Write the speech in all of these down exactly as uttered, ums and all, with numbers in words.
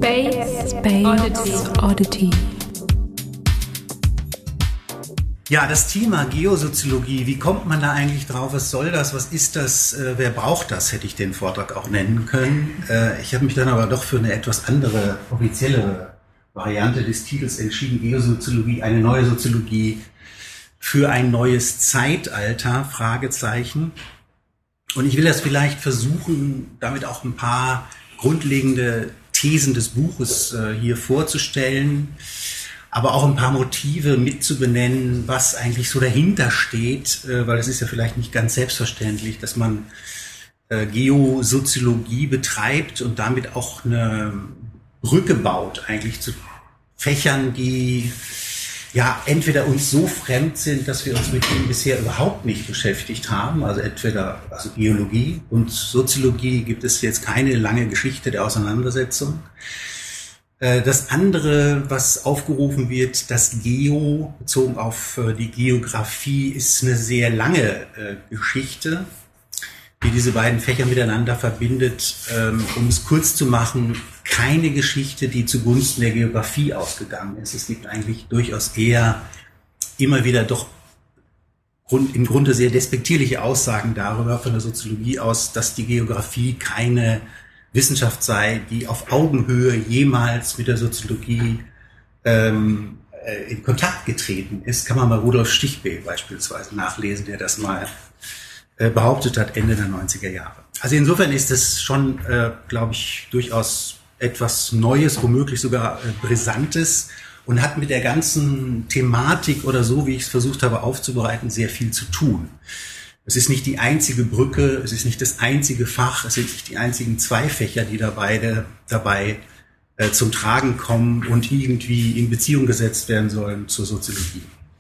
Space, Space Oddity. Oddity. Ja, das Thema Geosoziologie, wie kommt man da eigentlich drauf? Was soll das? Was ist das? Äh, wer braucht das? Hätte ich den Vortrag auch nennen können. Äh, ich habe mich dann aber doch für eine etwas andere, offiziellere Variante des Titels entschieden. Geosoziologie, eine neue Soziologie für ein neues Zeitalter, Fragezeichen. Und ich will das vielleicht versuchen, damit auch ein paar grundlegende Thesen des Buches äh, hier vorzustellen, aber auch ein paar Motive mitzubenennen, was eigentlich so dahinter steht, äh, weil es ist ja vielleicht nicht ganz selbstverständlich, dass man äh, Geosoziologie betreibt und damit auch eine Brücke baut eigentlich zu Fächern, die ja entweder uns so fremd sind, dass wir uns mit ihnen bisher überhaupt nicht beschäftigt haben, also entweder also Geologie und Soziologie gibt es jetzt keine lange Geschichte der Auseinandersetzung. Das andere, was aufgerufen wird, das Geo, bezogen auf die Geografie, ist eine sehr lange Geschichte, die diese beiden Fächer miteinander verbindet. Um es kurz zu machen, keine Geschichte, die zugunsten der Geografie ausgegangen ist. Es gibt eigentlich durchaus eher immer wieder doch im Grunde sehr despektierliche Aussagen darüber von der Soziologie aus, dass die Geografie keine Wissenschaft sei, die auf Augenhöhe jemals mit der Soziologie ähm, in Kontakt getreten ist. Kann man bei Rudolf Stichbe beispielsweise nachlesen, der das mal äh, behauptet hat, Ende der neunziger Jahre. Also insofern ist es schon, äh, glaube ich, durchaus etwas Neues, womöglich sogar äh, Brisantes und hat mit der ganzen Thematik oder so, wie ich es versucht habe aufzubereiten, sehr viel zu tun. Es ist nicht die einzige Brücke, es ist nicht das einzige Fach, es sind nicht die einzigen zwei Fächer, die da beide dabei äh, zum Tragen kommen und irgendwie in Beziehung gesetzt werden sollen zur Soziologie.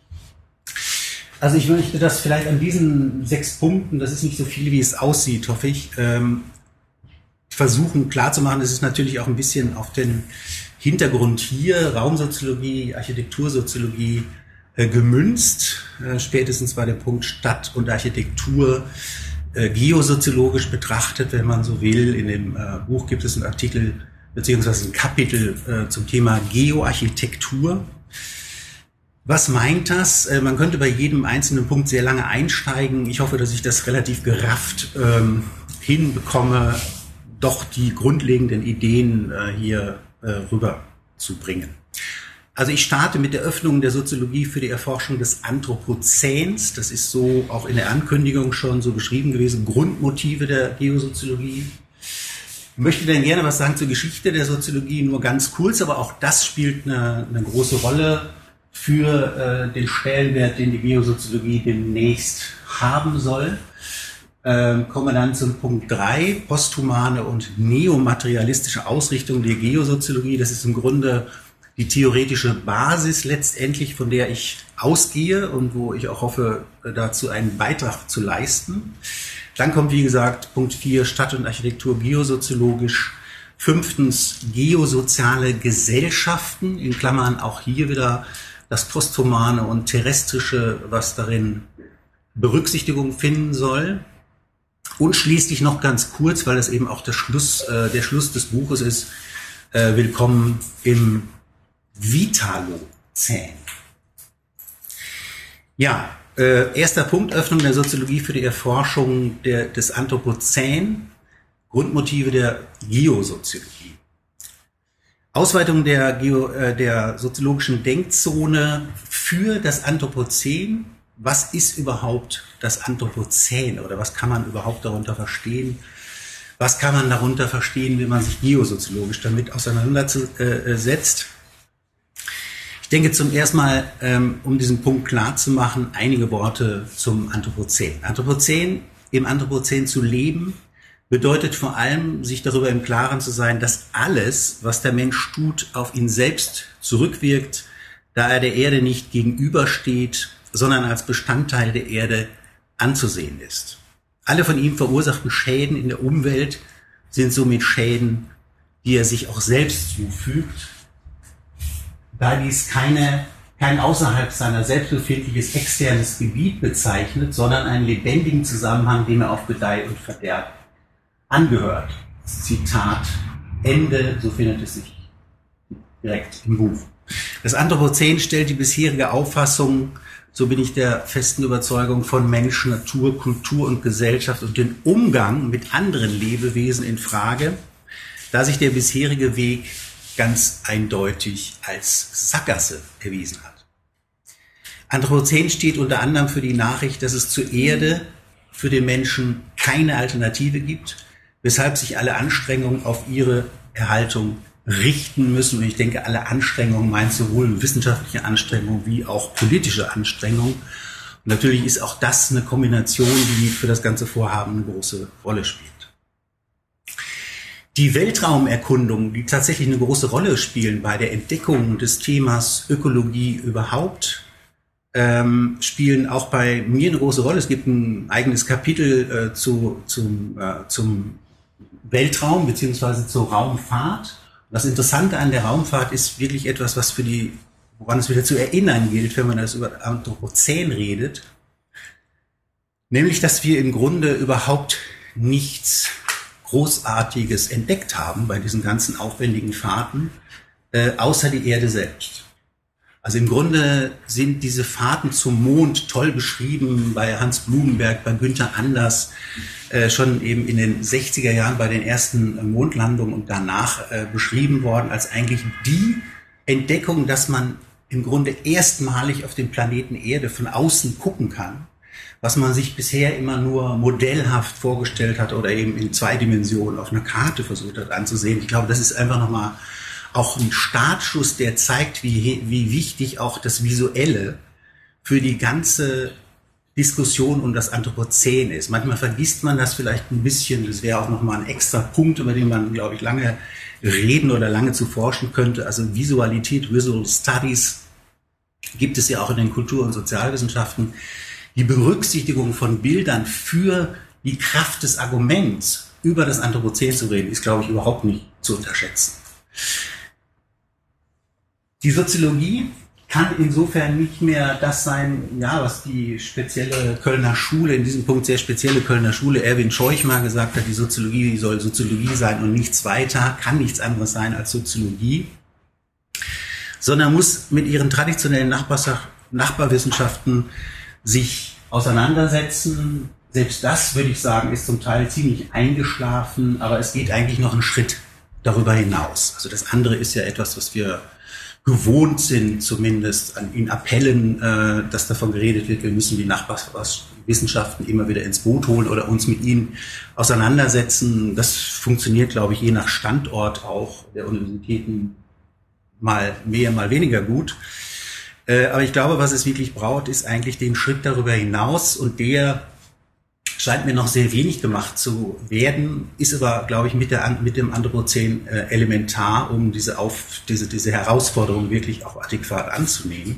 Also ich möchte das vielleicht an diesen sechs Punkten, das ist nicht so viel, wie es aussieht, hoffe ich, ähm, versuchen klarzumachen. Es ist natürlich auch ein bisschen auf den Hintergrund hier, Raumsoziologie, Architektursoziologie, Äh, gemünzt, äh, spätestens bei dem Punkt Stadt und Architektur äh, geosoziologisch betrachtet, wenn man so will. In dem äh, Buch gibt es einen Artikel beziehungsweise ein Kapitel äh, zum Thema Geoarchitektur. Was meint das? Äh, man könnte bei jedem einzelnen Punkt sehr lange einsteigen. Ich hoffe, dass ich das relativ gerafft ähm, hinbekomme, doch die grundlegenden Ideen äh, hier äh, rüberzubringen. Also ich starte mit der Öffnung der Soziologie für die Erforschung des Anthropozäns. Das ist so auch in der Ankündigung schon so beschrieben gewesen. Grundmotive der Geosoziologie. Ich möchte dann gerne was sagen zur Geschichte der Soziologie, nur ganz kurz, aber auch das spielt eine, eine große Rolle für äh, den Stellenwert, den die Geosoziologie demnächst haben soll. Ähm, kommen wir dann zum Punkt drei, posthumane und neomaterialistische Ausrichtung der Geosoziologie. Das ist im Grunde die theoretische Basis letztendlich, von der ich ausgehe und wo ich auch hoffe, dazu einen Beitrag zu leisten. Dann kommt, wie gesagt, Punkt vier, Stadt und Architektur geosoziologisch. Fünftens, geosoziale Gesellschaften, in Klammern auch hier wieder das Posthumane und Terrestrische, was darin Berücksichtigung finden soll. Und schließlich noch ganz kurz, weil das eben auch der Schluss, äh, der Schluss des Buches ist, äh, willkommen im Vitalozän. Ja, äh, erster Punkt, Öffnung der Soziologie für die Erforschung der, des Anthropozän, Grundmotive der Geosoziologie. Ausweitung der, Geo, äh, der soziologischen Denkzone für das Anthropozän. Was ist überhaupt das Anthropozän oder was kann man überhaupt darunter verstehen? Was kann man darunter verstehen, wenn man sich geosoziologisch damit auseinandersetzt? Ich denke zum ersten Mal, ähm, um diesen Punkt klar zu machen, einige Worte zum Anthropozän. Anthropozän, im Anthropozän zu leben, bedeutet vor allem, sich darüber im Klaren zu sein, dass alles, was der Mensch tut, auf ihn selbst zurückwirkt, da er der Erde nicht gegenübersteht, sondern als Bestandteil der Erde anzusehen ist. Alle von ihm verursachten Schäden in der Umwelt sind somit Schäden, die er sich auch selbst zufügt, da dies keine, kein außerhalb seiner selbst befindliches externes Gebiet bezeichnet, sondern einen lebendigen Zusammenhang, dem er auf Gedeih und Verderb angehört. Zitat Ende, so findet es sich direkt im Buch. Das Anthropozän stellt die bisherige Auffassung, so bin ich der festen Überzeugung, von Mensch, Natur, Kultur und Gesellschaft und den Umgang mit anderen Lebewesen in Frage, da sich der bisherige Weg ganz eindeutig als Sackgasse erwiesen hat. Anthropozän steht unter anderem für die Nachricht, dass es zur Erde für den Menschen keine Alternative gibt, weshalb sich alle Anstrengungen auf ihre Erhaltung richten müssen. Und ich denke, alle Anstrengungen meint sowohl wissenschaftliche Anstrengungen wie auch politische Anstrengungen. Und natürlich ist auch das eine Kombination, die für das ganze Vorhaben eine große Rolle spielt. Die Weltraumerkundungen, die tatsächlich eine große Rolle spielen bei der Entdeckung des Themas Ökologie überhaupt, ähm, spielen auch bei mir eine große Rolle. Es gibt ein eigenes Kapitel äh, zu, zum, äh, zum Weltraum bzw. zur Raumfahrt. Das Interessante an der Raumfahrt ist wirklich etwas, was für die, woran es wieder zu erinnern gilt, wenn man das über Anthropozän redet, nämlich, dass wir im Grunde überhaupt nichts Großartiges entdeckt haben bei diesen ganzen aufwendigen Fahrten, äh, außer die Erde selbst. Also im Grunde sind diese Fahrten zum Mond toll beschrieben bei Hans Blumenberg, bei Günther Anders, äh, schon eben in den sechziger Jahren bei den ersten äh, Mondlandungen und danach äh, beschrieben worden als eigentlich die Entdeckung, dass man im Grunde erstmalig auf den Planeten Erde von außen gucken kann, was man sich bisher immer nur modellhaft vorgestellt hat oder eben in zwei Dimensionen auf einer Karte versucht hat anzusehen. Ich glaube, das ist einfach nochmal auch ein Startschuss, der zeigt, wie, wie wichtig auch das Visuelle für die ganze Diskussion um das Anthropozän ist. Manchmal vergisst man das vielleicht ein bisschen. Das wäre auch nochmal ein extra Punkt, über den man, glaube ich, lange reden oder lange zu forschen könnte. Also Visualität, Visual Studies gibt es ja auch in den Kultur- und Sozialwissenschaften. Die Berücksichtigung von Bildern für die Kraft des Arguments, über das Anthropozän zu reden, ist, glaube ich, überhaupt nicht zu unterschätzen. Die Soziologie kann insofern nicht mehr das sein, ja, was die spezielle Kölner Schule, in diesem Punkt sehr spezielle Kölner Schule, Erwin Scheuch mal gesagt hat, die Soziologie soll Soziologie sein und nichts weiter, kann nichts anderes sein als Soziologie, sondern muss mit ihren traditionellen Nachbars- Nachbarwissenschaften sich auseinandersetzen. Selbst das, würde ich sagen, ist zum Teil ziemlich eingeschlafen, aber es geht eigentlich noch einen Schritt darüber hinaus. Also das andere ist ja etwas, was wir gewohnt sind, zumindest an, in Appellen, äh, dass davon geredet wird, wir müssen die Nachbarwissenschaften immer wieder ins Boot holen oder uns mit ihnen auseinandersetzen. Das funktioniert, glaube ich, je nach Standort auch der Universitäten mal mehr, mal weniger gut. Äh, aber ich glaube, was es wirklich braucht, ist eigentlich den Schritt darüber hinaus, und der scheint mir noch sehr wenig gemacht zu werden, ist aber, glaube ich, mit, der, mit dem Anthropozän äh, elementar, um diese, auf, diese, diese Herausforderung wirklich auch adäquat anzunehmen,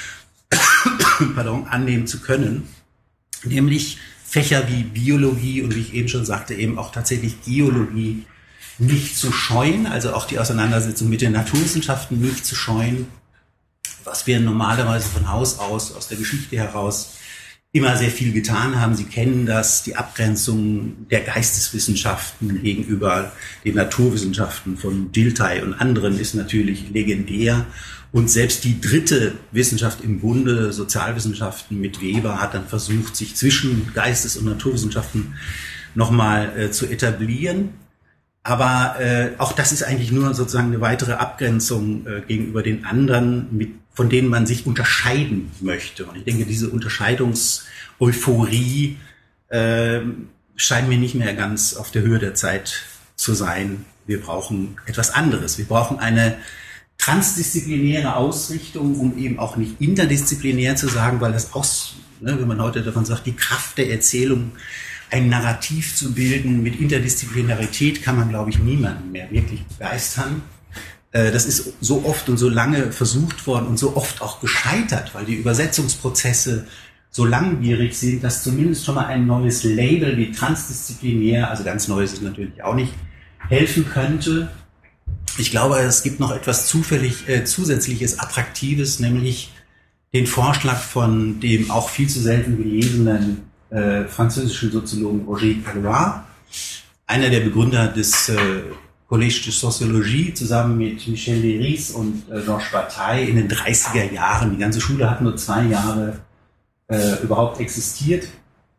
pardon, annehmen zu können. Nämlich Fächer wie Biologie und, wie ich eben schon sagte, eben auch tatsächlich Geologie nicht zu scheuen, also auch die Auseinandersetzung mit den Naturwissenschaften nicht zu scheuen, was wir normalerweise von Haus aus, aus der Geschichte heraus, immer sehr viel getan haben. Sie kennen das, die Abgrenzung der Geisteswissenschaften gegenüber den Naturwissenschaften von Dilthey und anderen ist natürlich legendär. Und selbst die dritte Wissenschaft im Bunde, Sozialwissenschaften mit Weber, hat dann versucht, sich zwischen Geistes- und Naturwissenschaften nochmal äh, zu etablieren. Aber äh, auch das ist eigentlich nur sozusagen eine weitere Abgrenzung äh, gegenüber den anderen, mit, von denen man sich unterscheiden möchte. Und ich denke, diese Unterscheidungseuphorie äh, scheint mir nicht mehr ganz auf der Höhe der Zeit zu sein. Wir brauchen etwas anderes. Wir brauchen eine transdisziplinäre Ausrichtung, um eben auch nicht interdisziplinär zu sagen, weil das auch, ne, wenn man heute davon sagt, die Kraft der Erzählung, ein Narrativ zu bilden mit Interdisziplinarität, kann man, glaube ich, niemanden mehr wirklich begeistern. Das ist so oft und so lange versucht worden und so oft auch gescheitert, weil die Übersetzungsprozesse so langwierig sind, dass zumindest schon mal ein neues Label wie transdisziplinär, also ganz Neues ist natürlich auch nicht, helfen könnte. Ich glaube, es gibt noch etwas zufällig äh, zusätzliches, Attraktives, nämlich den Vorschlag von dem auch viel zu selten gelesenen äh, französischen Soziologen Roger Caillois, einer der Begründer des äh, Collège de Sociologie zusammen mit Michel Leiris und äh, Georges Bataille in den dreißiger Jahren. Die ganze Schule hat nur zwei Jahre äh, überhaupt existiert,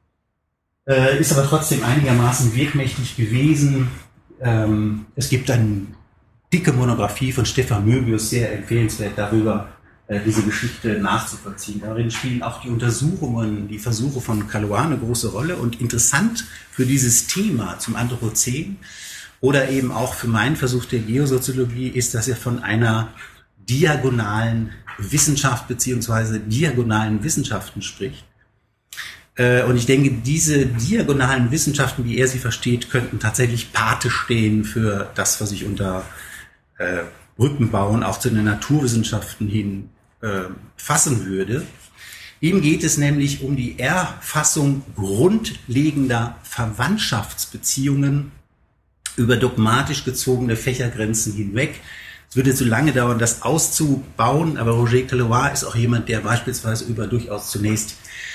äh, ist aber trotzdem einigermaßen wirkmächtig gewesen. Ähm, es gibt eine dicke Monographie von Stefan Möbius, sehr empfehlenswert darüber, äh, diese Geschichte nachzuvollziehen. Darin spielen auch die Untersuchungen, die Versuche von Calois eine große Rolle, und interessant für dieses Thema zum Anthropozän oder eben auch für meinen Versuch der Geosoziologie ist, dass er von einer diagonalen Wissenschaft beziehungsweise diagonalen Wissenschaften spricht. Und ich denke, diese diagonalen Wissenschaften, wie er sie versteht, könnten tatsächlich Pate stehen für das, was ich unter äh, Brücken bauen, auch zu den Naturwissenschaften hin äh, fassen würde. Ihm geht es nämlich um die Erfassung grundlegender Verwandtschaftsbeziehungen über dogmatisch gezogene Fächergrenzen hinweg. Es würde zu lange dauern, das auszubauen, aber Roger Caillois ist auch jemand, der beispielsweise über durchaus zunächst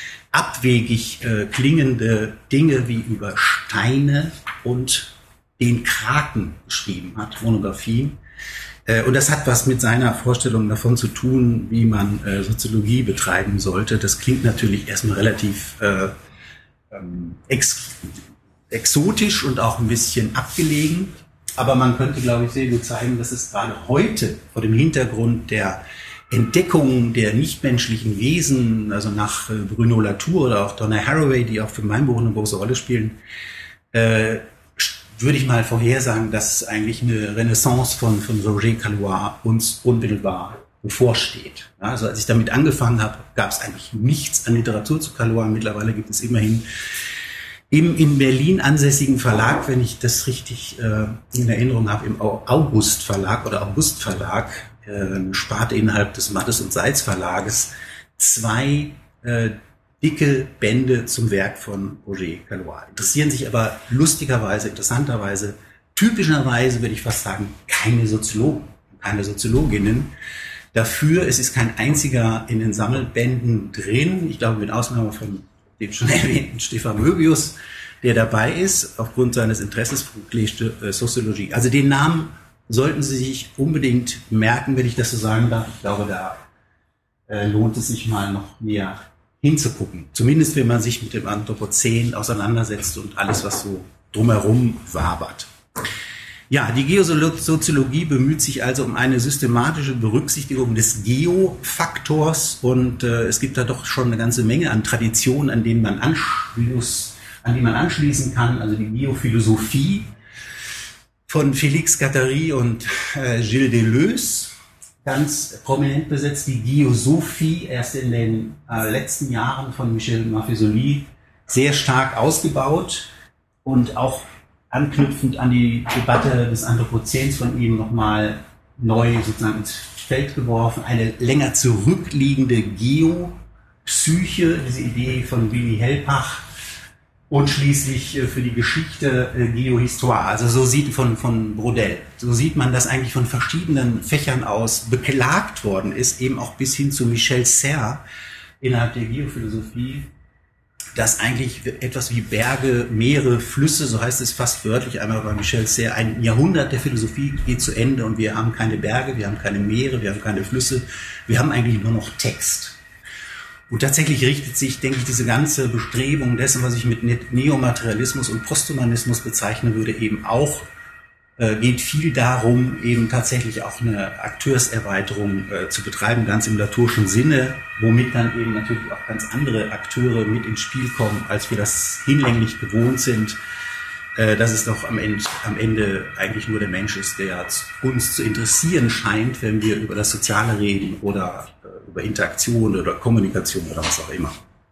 abwegig äh, klingende Dinge wie über Steine und den Kraken geschrieben hat, Monographien. Äh, und das hat was mit seiner Vorstellung davon zu tun, wie man äh, Soziologie betreiben sollte. Das klingt natürlich erstmal relativ äh, ähm, ex exotisch und auch ein bisschen abgelegen. Aber man könnte, glaube ich, sehr gut zeigen, dass es gerade heute vor dem Hintergrund der Entdeckung der nichtmenschlichen Wesen, also nach äh, Bruno Latour oder auch Donna Haraway, die auch für mein Buch eine große Rolle spielen, äh, würde ich mal vorhersagen, dass eigentlich eine Renaissance von, von Roger Caillois uns unmittelbar bevorsteht. Ja, also als ich damit angefangen habe, gab es eigentlich nichts an Literatur zu Caillois. Mittlerweile gibt es immerhin im in Berlin ansässigen Verlag, wenn ich das richtig äh, in Erinnerung habe, im August Verlag oder August Verlag, äh, eine Sparte innerhalb des Mattes und Seitz Verlages, zwei äh, dicke Bände zum Werk von Roger Caillois. Interessieren sich aber lustigerweise, interessanterweise, typischerweise würde ich fast sagen, keine Soziologen, keine Soziologinnen. Dafür, es ist kein einziger in den Sammelbänden drin, ich glaube mit Ausnahme von dem schon erwähnten Stefan Möbius, der dabei ist, aufgrund seines Interesses für Collège de Sociologie. Also den Namen sollten Sie sich unbedingt merken, wenn ich das so sagen darf. Ich glaube, da äh, lohnt es sich mal noch näher hinzugucken. Zumindest, wenn man sich mit dem Anthropozän auseinandersetzt und alles, was so drumherum wabert. Ja, die Geosoziologie bemüht sich also um eine systematische Berücksichtigung des Geofaktors und äh, es gibt da doch schon eine ganze Menge an Traditionen, an denen man anschließ, an die man anschließen kann. Also die Geophilosophie von Félix Guattari und äh, Gilles Deleuze, ganz prominent besetzt. Die Geosophie, erst in den äh, letzten Jahren von Michel Maffesoli sehr stark ausgebaut und auch anknüpfend an die Debatte des Anthropozäns von ihm nochmal neu sozusagen ins Feld geworfen. Eine länger zurückliegende Geopsyche, diese Idee von Willy Hellpach, und schließlich für die Geschichte Geohistoire, also so sieht von, von Brodel. So sieht man, dass eigentlich von verschiedenen Fächern aus beklagt worden ist, eben auch bis hin zu Michel Serres innerhalb der Geophilosophie, dass eigentlich etwas wie Berge, Meere, Flüsse, so heißt es fast wörtlich einmal bei Michel Serres, ein Jahrhundert der Philosophie geht zu Ende und wir haben keine Berge, wir haben keine Meere, wir haben keine Flüsse, wir haben eigentlich nur noch Text. Und tatsächlich richtet sich, denke ich, diese ganze Bestrebung dessen, was ich mit Neomaterialismus und Posthumanismus bezeichnen würde, eben auch, äh, geht viel darum, eben tatsächlich auch eine Akteurserweiterung äh, zu betreiben, ganz im Latour'schen Sinne, womit dann eben natürlich auch ganz andere Akteure mit ins Spiel kommen, als wir das hinlänglich gewohnt sind, äh, dass es doch am Ende, am Ende eigentlich nur der Mensch ist, der uns zu interessieren scheint, wenn wir über das Soziale reden oder äh, über Interaktion oder Kommunikation oder was auch immer.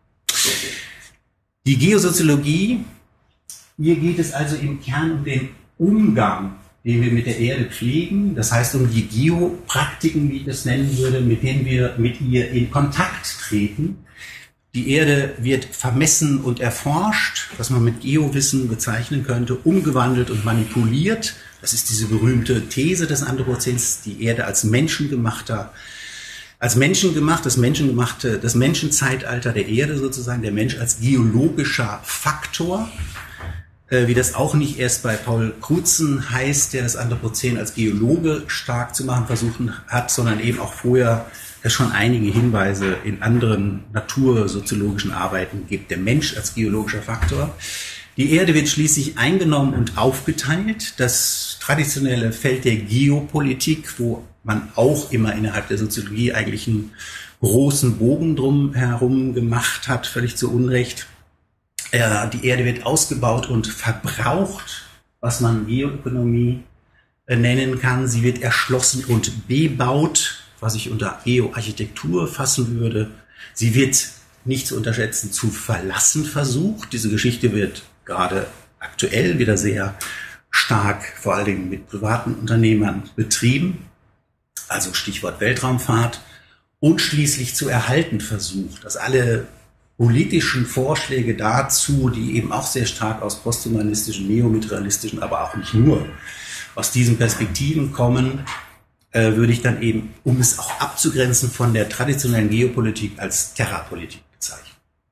Die Geosoziologie, hier geht es also im Kern um den Umgang, den wir mit der Erde pflegen, das heißt um die Geopraktiken, wie ich das nennen würde, mit denen wir mit ihr in Kontakt treten. Die Erde wird vermessen und erforscht, was man mit Geowissen bezeichnen könnte, umgewandelt und manipuliert. Das ist diese berühmte These des Anthropozäns, die Erde als menschengemachter, als menschengemacht, das menschengemachte, das Menschenzeitalter der Erde sozusagen, der Mensch als geologischer Faktor. äh, wie das auch nicht erst bei Paul Crutzen heißt, der das Anthropozän als Geologe stark zu machen versucht hat, sondern eben auch vorher es schon einige Hinweise in anderen natursoziologischen Arbeiten gibt. Der Mensch als geologischer Faktor. Die Erde wird schließlich eingenommen und aufgeteilt. Das traditionelle Feld der Geopolitik, wo man auch immer innerhalb der Soziologie eigentlich einen großen Bogen drum herum gemacht hat, völlig zu Unrecht. Äh, die Erde wird ausgebaut und verbraucht, was man Geoökonomie äh, nennen kann. Sie wird erschlossen und bebaut, was ich unter Geoarchitektur fassen würde. Sie wird nicht zu unterschätzen zu verlassen versucht. Diese Geschichte wird gerade aktuell wieder sehr stark, vor allen Dingen mit privaten Unternehmern betrieben. Also Stichwort Weltraumfahrt. Und schließlich zu erhalten versucht. Dass alle politischen Vorschläge dazu, die eben auch sehr stark aus posthumanistischen, neomaterialistischen, aber auch nicht nur aus diesen Perspektiven kommen, äh, würde ich dann eben, um es auch abzugrenzen von der traditionellen Geopolitik, als Terrapolitik bezeichnen.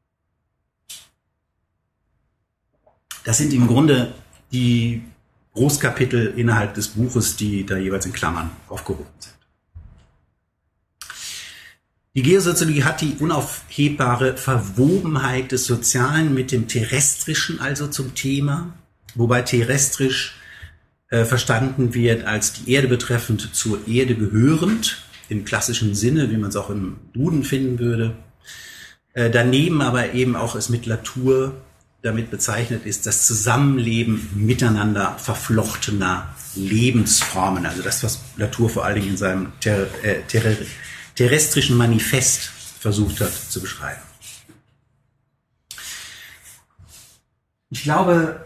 Das sind im Grunde die Großkapitel innerhalb des Buches, die da jeweils in Klammern aufgehoben sind. Die Geosoziologie hat die unaufhebbare Verwobenheit des Sozialen mit dem Terrestrischen also zum Thema, wobei terrestrisch äh, verstanden wird als die Erde betreffend zur Erde gehörend, im klassischen Sinne, wie man es auch im Duden finden würde. Äh, daneben aber eben auch es mit Latour damit bezeichnet ist, das Zusammenleben miteinander verflochtener Lebensformen, also das, was Latour vor allen Dingen in seinem ter äh, ter terrestrischen Manifest versucht hat zu beschreiben. Ich glaube,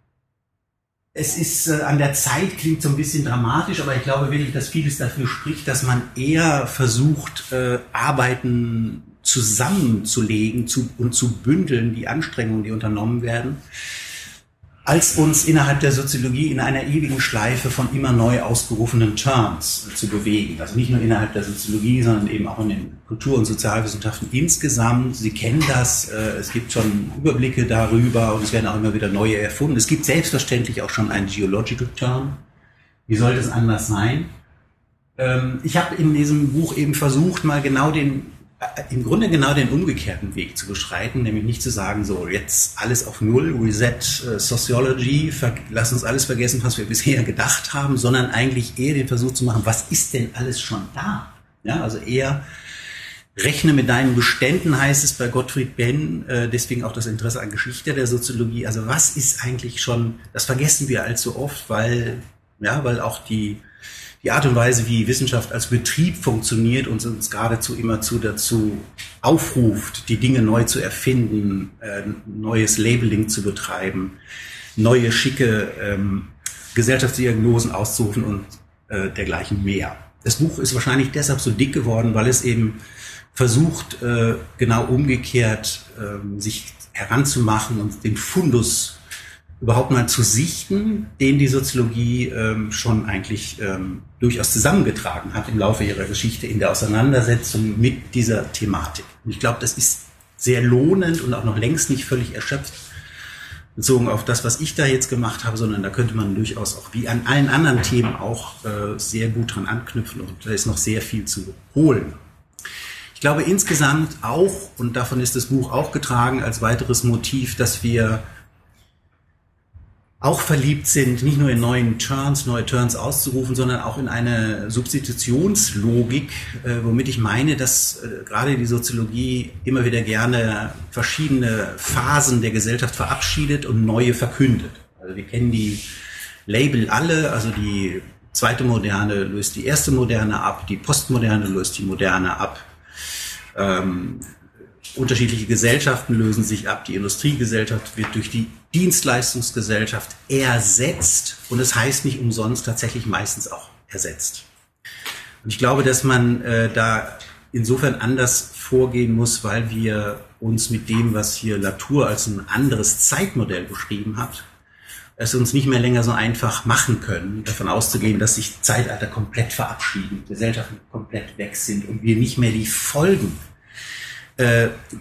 es ist äh, an der Zeit, klingt so ein bisschen dramatisch, aber ich glaube wirklich, dass vieles dafür spricht, dass man eher versucht, äh, Arbeiten zusammenzulegen zu, und zu bündeln, die Anstrengungen, die unternommen werden, als uns innerhalb der Soziologie in einer ewigen Schleife von immer neu ausgerufenen Terms zu bewegen. Also nicht nur innerhalb der Soziologie, sondern eben auch in den Kultur- und Sozialwissenschaften insgesamt. Sie kennen das, es gibt schon Überblicke darüber und es werden auch immer wieder neue erfunden. Es gibt selbstverständlich auch schon einen Geological Term. Wie soll das anders sein? Ich habe in diesem Buch eben versucht, mal genau den im Grunde genau den umgekehrten Weg zu beschreiten, nämlich nicht zu sagen, so jetzt alles auf Null, Reset, äh, Sociology, lass uns alles vergessen, was wir bisher gedacht haben, sondern eigentlich eher den Versuch zu machen, was ist denn alles schon da? Ja, also eher rechne mit deinen Beständen, heißt es bei Gottfried Benn, äh, deswegen auch das Interesse an Geschichte der Soziologie. Also was ist eigentlich schon, das vergessen wir allzu oft, weil, ja, weil auch die Die Art und Weise, wie Wissenschaft als Betrieb funktioniert und uns geradezu immerzu dazu aufruft, die Dinge neu zu erfinden, äh, neues Labeling zu betreiben, neue schicke ähm, Gesellschaftsdiagnosen auszurufen und äh, dergleichen mehr. Das Buch ist wahrscheinlich deshalb so dick geworden, weil es eben versucht, äh, genau umgekehrt äh, sich heranzumachen und den Fundus überhaupt mal zu sichten, den die Soziologie ähm, schon eigentlich ähm, durchaus zusammengetragen hat im Laufe ihrer Geschichte in der Auseinandersetzung mit dieser Thematik. Und ich glaube, das ist sehr lohnend und auch noch längst nicht völlig erschöpft bezogen auf das, was ich da jetzt gemacht habe, sondern da könnte man durchaus auch wie an allen anderen Themen auch äh, sehr gut dran anknüpfen und da ist noch sehr viel zu holen. Ich glaube insgesamt auch, und davon ist das Buch auch getragen als weiteres Motiv, dass wir auch verliebt sind, nicht nur in neuen Turns, neue Turns auszurufen, sondern auch in eine Substitutionslogik, äh, womit ich meine, dass äh, gerade die Soziologie immer wieder gerne verschiedene Phasen der Gesellschaft verabschiedet und neue verkündet. Also wir kennen die Label alle, also die zweite Moderne löst die erste Moderne ab, die Postmoderne löst die Moderne ab. Ähm, Unterschiedliche Gesellschaften lösen sich ab. Die Industriegesellschaft wird durch die Dienstleistungsgesellschaft ersetzt. Und es heißt nicht umsonst tatsächlich meistens auch ersetzt. Und ich glaube, dass man äh, da insofern anders vorgehen muss, weil wir uns mit dem, was hier Latour als ein anderes Zeitmodell beschrieben hat, es uns nicht mehr länger so einfach machen können, davon auszugehen, dass sich Zeitalter komplett verabschieden, Gesellschaften komplett weg sind und wir nicht mehr die Folgen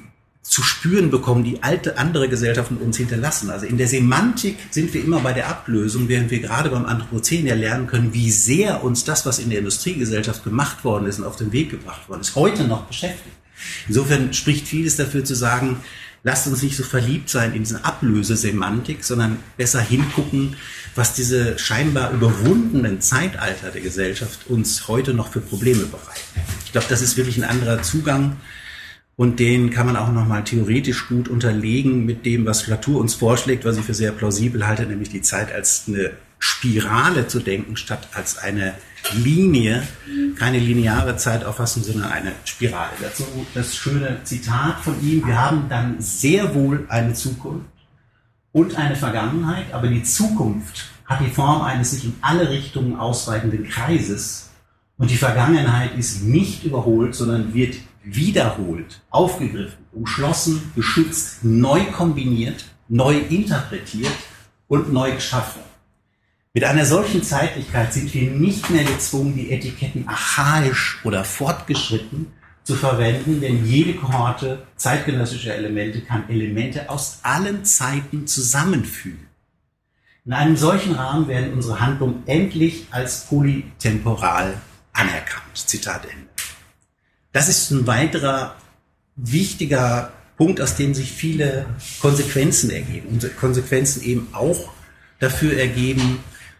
zu spüren bekommen, die alte andere Gesellschaften uns hinterlassen. Also in der Semantik sind wir immer bei der Ablösung, während wir gerade beim Anthropozän ja lernen können, wie sehr uns das, was in der Industriegesellschaft gemacht worden ist und auf den Weg gebracht worden ist, heute noch beschäftigt. Insofern spricht vieles dafür zu sagen, lasst uns nicht so verliebt sein in diese Ablösesemantik, sondern besser hingucken, was diese scheinbar überwundenen Zeitalter der Gesellschaft uns heute noch für Probleme bereiten. Ich glaube, das ist wirklich ein anderer Zugang und den kann man auch nochmal theoretisch gut unterlegen mit dem, was Latour uns vorschlägt, was ich für sehr plausibel halte, nämlich die Zeit als eine Spirale zu denken, statt als eine Linie, keine lineare Zeitauffassung, sondern eine Spirale. Dazu das schöne Zitat von ihm: Wir haben dann sehr wohl eine Zukunft und eine Vergangenheit, aber die Zukunft hat die Form eines sich in alle Richtungen ausweitenden Kreises und die Vergangenheit ist nicht überholt, sondern wird wiederholt, aufgegriffen, umschlossen, geschützt, neu kombiniert, neu interpretiert und neu geschaffen. Mit einer solchen Zeitlichkeit sind wir nicht mehr gezwungen, die Etiketten archaisch oder fortgeschritten zu verwenden, denn jede Kohorte zeitgenössischer Elemente kann Elemente aus allen Zeiten zusammenfügen. In einem solchen Rahmen werden unsere Handlungen endlich als polytemporal anerkannt. Zitat Ende. Das ist ein weiterer wichtiger Punkt, aus dem sich viele Konsequenzen ergeben. Und Konsequenzen eben auch dafür ergeben,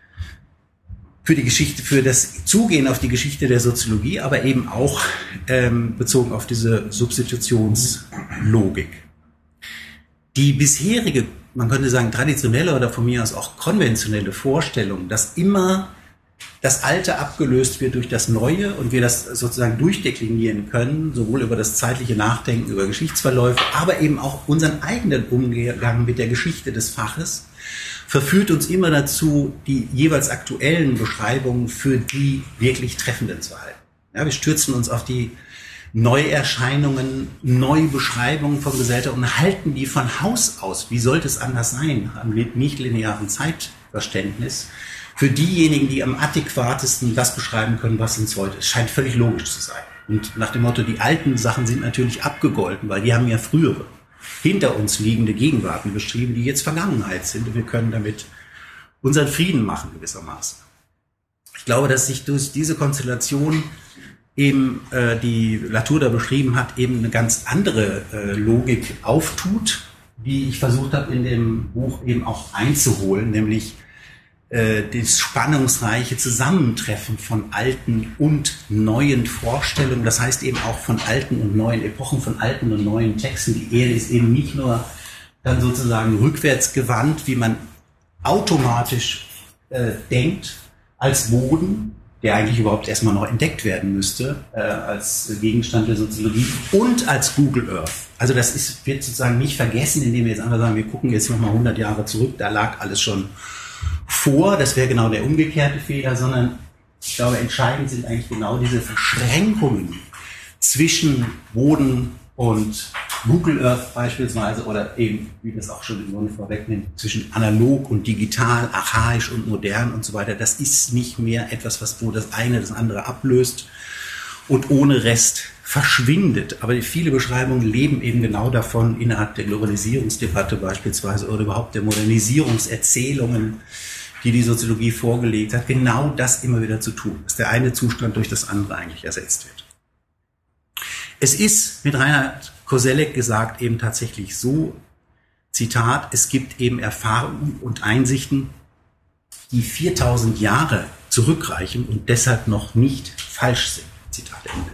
für die Geschichte, für das Zugehen auf die Geschichte der Soziologie, aber eben auch ähm, bezogen auf diese Substitutionslogik. Die bisherige, man könnte sagen traditionelle oder von mir aus auch konventionelle Vorstellung, dass immer das Alte abgelöst wird durch das Neue und wir das sozusagen durchdeklinieren können, sowohl über das zeitliche Nachdenken, über Geschichtsverläufe, aber eben auch unseren eigenen Umgang mit der Geschichte des Faches, verführt uns immer dazu, die jeweils aktuellen Beschreibungen für die wirklich treffenden zu halten. Ja, wir stürzen uns auf die Neuerscheinungen, neue Beschreibungen von Gesellschaft und halten die von Haus aus, wie sollte es anders sein, am nicht-linearen Zeitverständnis, für diejenigen, die am adäquatesten das beschreiben können, was uns heute ist. Scheint völlig logisch zu sein. Und nach dem Motto, die alten Sachen sind natürlich abgegolten, weil die haben ja frühere, hinter uns liegende Gegenwarten beschrieben, die jetzt Vergangenheit sind. Und wir können damit unseren Frieden machen gewissermaßen. Ich glaube, dass sich durch diese Konstellation eben, äh, die Latour da beschrieben hat, eben eine ganz andere äh, Logik auftut, die ich versucht habe in dem Buch eben auch einzuholen, nämlich das spannungsreiche Zusammentreffen von alten und neuen Vorstellungen, das heißt eben auch von alten und neuen Epochen, von alten und neuen Texten. Die Erde ist eben nicht nur dann sozusagen rückwärts gewandt, wie man automatisch äh, denkt, als Boden, der eigentlich überhaupt erstmal noch entdeckt werden müsste, äh, als Gegenstand der Soziologie und als Google Earth. Also das ist, wird sozusagen nicht vergessen, indem wir jetzt einfach sagen, wir gucken jetzt nochmal hundert Jahre zurück, da lag alles schon vor, das wäre genau der umgekehrte Fehler, sondern ich glaube, entscheidend sind eigentlich genau diese Verschränkungen zwischen Boden und Google Earth beispielsweise oder eben, wie das auch schon im Grunde vorwegnimmt, zwischen analog und digital, archaisch und modern und so weiter. Das ist nicht mehr etwas, was wo das eine das andere ablöst und ohne Rest verschwindet. Aber viele Beschreibungen leben eben genau davon, innerhalb der Globalisierungsdebatte beispielsweise oder überhaupt der Modernisierungserzählungen, die die Soziologie vorgelegt hat, genau das immer wieder zu tun, dass der eine Zustand durch das andere eigentlich ersetzt wird. Es ist, mit Reinhard Koselleck gesagt, eben tatsächlich so, Zitat, es gibt eben Erfahrungen und Einsichten, die viertausend Jahre zurückreichen und deshalb noch nicht falsch sind. Zitat Ende.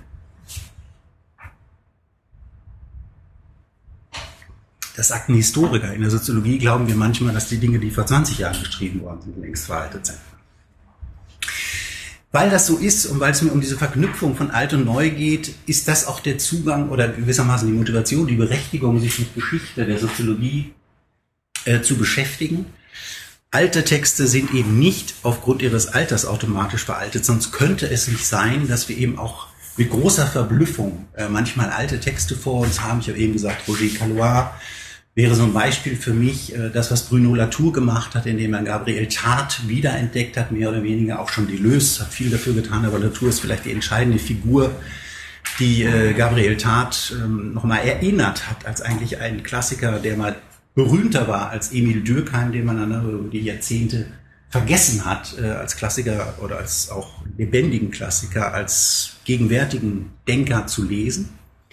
Das sagten Historiker. In der Soziologie glauben wir manchmal, dass die Dinge, die vor zwanzig Jahren geschrieben worden sind, längst veraltet sind. Weil das so ist und weil es mir um diese Verknüpfung von Alt und Neu geht, ist das auch der Zugang oder gewissermaßen die Motivation, die Berechtigung, sich mit Geschichte der Soziologie äh, zu beschäftigen. Alte Texte sind eben nicht aufgrund ihres Alters automatisch veraltet, sonst könnte es nicht sein, dass wir eben auch mit großer Verblüffung äh, manchmal alte Texte vor uns haben. Ich habe eben gesagt, Roger Caillois wäre so ein Beispiel für mich, äh, das, was Bruno Latour gemacht hat, indem er Gabriel Tarde wiederentdeckt hat, mehr oder weniger. Auch schon Deleuze hat viel dafür getan, aber Latour ist vielleicht die entscheidende Figur, die äh, Gabriel Tardt ähm, nochmal erinnert hat als eigentlich ein Klassiker, der mal berühmter war als Emil Durkheim, den man dann über die Jahrzehnte vergessen hat, äh, als Klassiker oder als auch lebendigen Klassiker, als gegenwärtigen Denker zu lesen.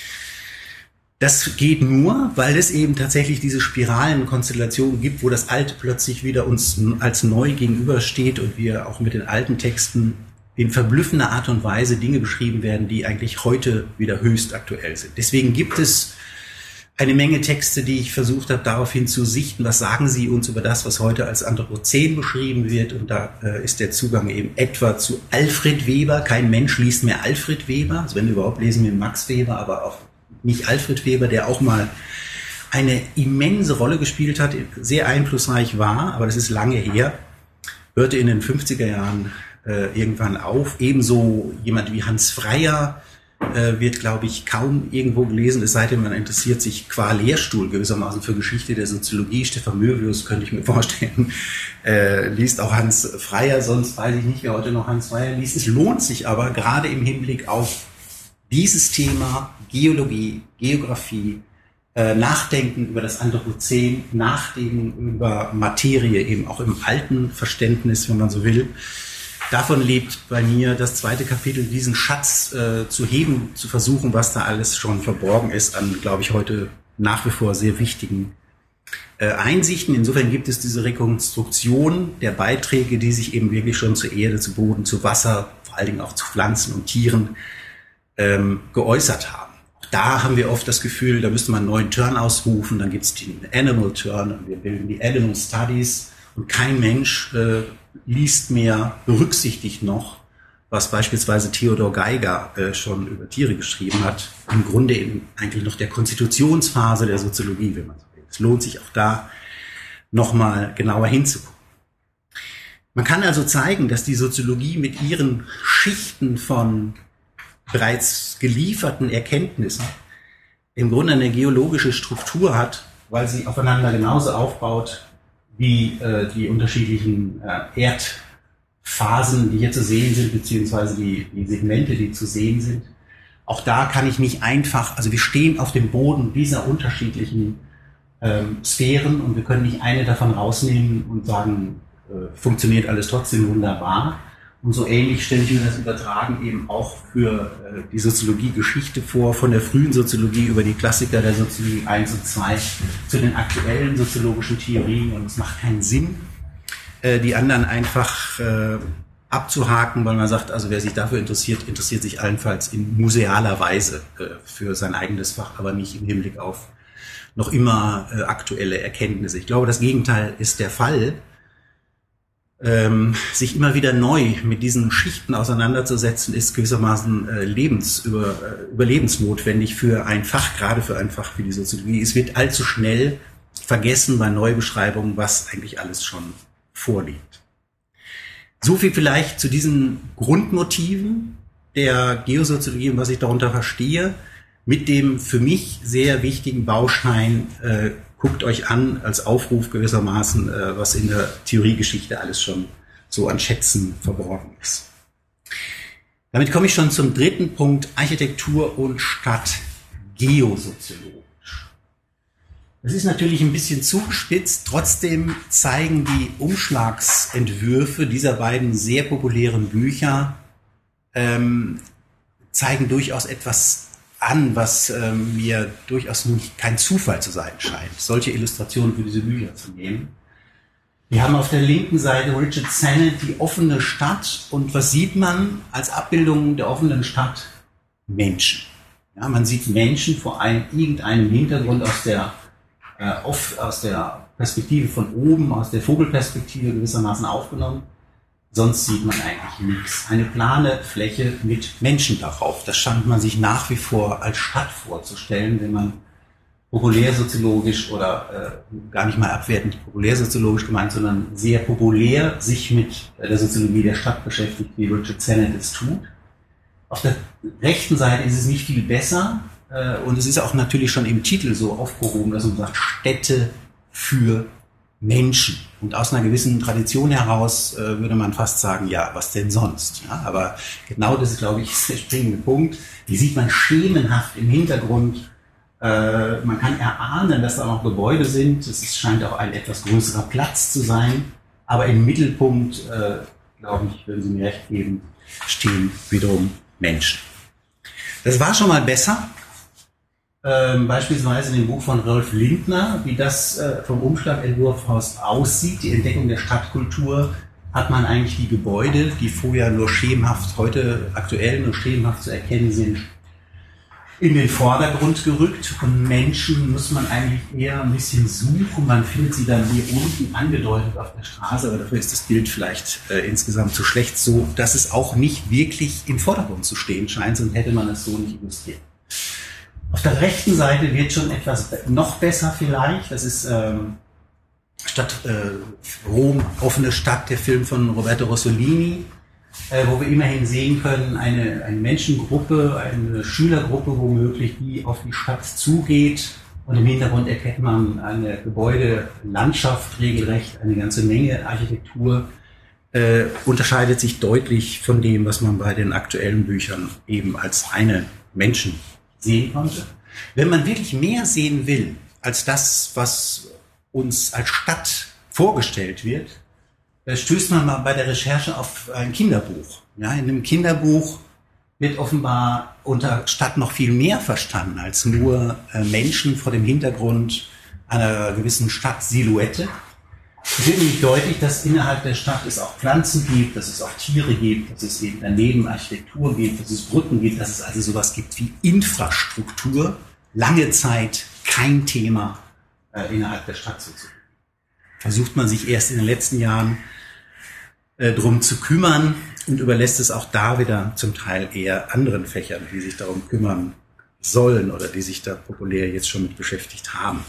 Das geht nur, weil es eben tatsächlich diese Spiralenkonstellationen gibt, wo das Alte plötzlich wieder uns als neu gegenübersteht und wir auch mit den alten Texten in verblüffender Art und Weise Dinge beschrieben werden, die eigentlich heute wieder höchst aktuell sind. Deswegen gibt es eine Menge Texte, die ich versucht habe, daraufhin zu sichten, was sagen sie uns über das, was heute als Anthropozän beschrieben wird. Und da äh, ist der Zugang eben etwa zu Alfred Weber. Kein Mensch liest mehr Alfred Weber. Also wenn überhaupt, lesen wir Max Weber, aber auch nicht Alfred Weber, der auch mal eine immense Rolle gespielt hat, sehr einflussreich war, aber das ist lange her, hörte in den fünfziger Jahren äh, irgendwann auf. Ebenso jemand wie Hans Freyer äh, wird, glaube ich, kaum irgendwo gelesen, es sei denn, man interessiert sich qua Lehrstuhl gewissermaßen für Geschichte der Soziologie. Stefan Möbius, könnte ich mir vorstellen, äh, liest auch Hans Freyer, sonst weiß ich nicht, wer heute noch Hans Freyer liest. Es lohnt sich aber, gerade im Hinblick auf dieses Thema Geologie, Geografie, äh, Nachdenken über das Anthropozän, Nachdenken über Materie, eben auch im alten Verständnis, wenn man so will. Davon lebt bei mir das zweite Kapitel, diesen Schatz äh, zu heben, zu versuchen, was da alles schon verborgen ist an, glaube ich, heute nach wie vor sehr wichtigen äh, Einsichten. Insofern gibt es diese Rekonstruktion der Beiträge, die sich eben wirklich schon zur Erde, zu Boden, zu Wasser, vor allen Dingen auch zu Pflanzen und Tieren ähm, geäußert haben. Auch da haben wir oft das Gefühl, da müsste man einen neuen Turn ausrufen, dann gibt es den Animal Turn und wir bilden die Animal Studies und kein Mensch äh, liest mehr, berücksichtigt noch, was beispielsweise Theodor Geiger äh, schon über Tiere geschrieben hat, im Grunde in eigentlich noch der Konstitutionsphase der Soziologie, wenn man so will. Es lohnt sich auch da nochmal genauer hinzugucken. Man kann also zeigen, dass die Soziologie mit ihren Schichten von bereits gelieferten Erkenntnissen im Grunde eine geologische Struktur hat, weil sie aufeinander genauso aufbaut wie äh, die unterschiedlichen äh, Erdphasen, die hier zu sehen sind, beziehungsweise die, die Segmente, die zu sehen sind. Auch da kann ich nicht einfach, also wir stehen auf dem Boden dieser unterschiedlichen ähm, Sphären und wir können nicht eine davon rausnehmen und sagen, äh, funktioniert alles trotzdem wunderbar. Und so ähnlich stelle ich mir das übertragen eben auch für äh, die Soziologie-Geschichte vor, von der frühen Soziologie über die Klassiker der Soziologie eins und zwei zu den aktuellen soziologischen Theorien. Und es macht keinen Sinn, äh, die anderen einfach äh, abzuhaken, weil man sagt, also wer sich dafür interessiert, interessiert sich allenfalls in musealer Weise äh, für sein eigenes Fach, aber nicht im Hinblick auf noch immer äh, aktuelle Erkenntnisse. Ich glaube, das Gegenteil ist der Fall. Ähm, sich immer wieder neu mit diesen Schichten auseinanderzusetzen, ist gewissermaßen äh, lebens, über, äh, überlebensnotwendig für ein Fach, gerade für ein Fach wie die Soziologie. Es wird allzu schnell vergessen bei Neubeschreibungen, was eigentlich alles schon vorliegt. So viel vielleicht zu diesen Grundmotiven der Geosoziologie und was ich darunter verstehe, mit dem für mich sehr wichtigen Baustein, äh, guckt euch an als Aufruf gewissermaßen, äh, was in der Theoriegeschichte alles schon so an Schätzen verborgen ist. Damit komme ich schon zum dritten Punkt, Architektur und Stadt geosoziologisch. Das ist natürlich ein bisschen zugespitzt, trotzdem zeigen die Umschlagsentwürfe dieser beiden sehr populären Bücher, ähm, zeigen durchaus etwas an, was ähm, mir durchaus nicht kein Zufall zu sein scheint, solche Illustrationen für diese Bücher zu nehmen. Wir haben auf der linken Seite Richard Sennett, die offene Stadt, und was sieht man als Abbildung der offenen Stadt? Menschen. Ja, man sieht Menschen vor einem, irgendeinem Hintergrund aus der, äh, oft aus der Perspektive von oben, aus der Vogelperspektive gewissermaßen aufgenommen. Sonst sieht man eigentlich nichts. Eine plane Fläche mit Menschen darauf. Das scheint man sich nach wie vor als Stadt vorzustellen, wenn man populärsoziologisch oder äh, gar nicht mal abwertend populärsoziologisch gemeint, sondern sehr populär sich mit der Soziologie der Stadt beschäftigt, wie Richard Sennett es tut. Auf der rechten Seite ist es nicht viel besser äh, und es ist auch natürlich schon im Titel so aufgehoben, dass man sagt Städte für Menschen. Und aus einer gewissen Tradition heraus äh, würde man fast sagen, ja, was denn sonst? Ja, aber genau das ist, glaube ich, der springende Punkt. Die sieht man schemenhaft im Hintergrund. Äh, man kann erahnen, dass da noch Gebäude sind. Es ist, scheint auch ein etwas größerer Platz zu sein. Aber im Mittelpunkt, äh, glaube ich, würden Sie mir recht geben, stehen wiederum Menschen. Das war schon mal besser. Ähm, beispielsweise in dem Buch von Rolf Lindner, wie das äh, vom Umschlagentwurf aus aussieht, die Entdeckung der Stadtkultur, hat man eigentlich die Gebäude, die vorher nur schemenhaft, heute aktuell nur schemenhaft zu erkennen sind, in den Vordergrund gerückt. Und Menschen muss man eigentlich eher ein bisschen suchen. Man findet sie dann hier unten angedeutet auf der Straße, aber dafür ist das Bild vielleicht äh, insgesamt zu schlecht, so dass es auch nicht wirklich im Vordergrund zu stehen scheint, sonst hätte man es so nicht illustriert. Auf der rechten Seite wird schon etwas noch besser vielleicht. Das ist ähm, Stadt äh, Rom, offene Stadt, der Film von Roberto Rossellini, äh, wo wir immerhin sehen können, eine, eine Menschengruppe, eine Schülergruppe womöglich, die auf die Stadt zugeht. Und im Hintergrund erkennt man eine Gebäudelandschaft regelrecht, eine ganze Menge Architektur. Äh, unterscheidet sich deutlich von dem, was man bei den aktuellen Büchern eben als reine Menschen sehen konnte. Wenn man wirklich mehr sehen will als das, was uns als Stadt vorgestellt wird, stößt man mal bei der Recherche auf ein Kinderbuch. Ja, in einem Kinderbuch wird offenbar unter Stadt noch viel mehr verstanden als nur äh, Menschen vor dem Hintergrund einer gewissen Stadtsilhouette. Es wird nämlich deutlich, dass innerhalb der Stadt es auch Pflanzen gibt, dass es auch Tiere gibt, dass es eben daneben Architektur gibt, dass es Brücken gibt, dass es also sowas gibt wie Infrastruktur. Lange Zeit kein Thema äh, innerhalb der Stadt sozusagen. Versucht man sich erst in den letzten Jahren äh, drum zu kümmern und überlässt es auch da wieder zum Teil eher anderen Fächern, die sich darum kümmern sollen oder die sich da populär jetzt schon mit beschäftigt haben.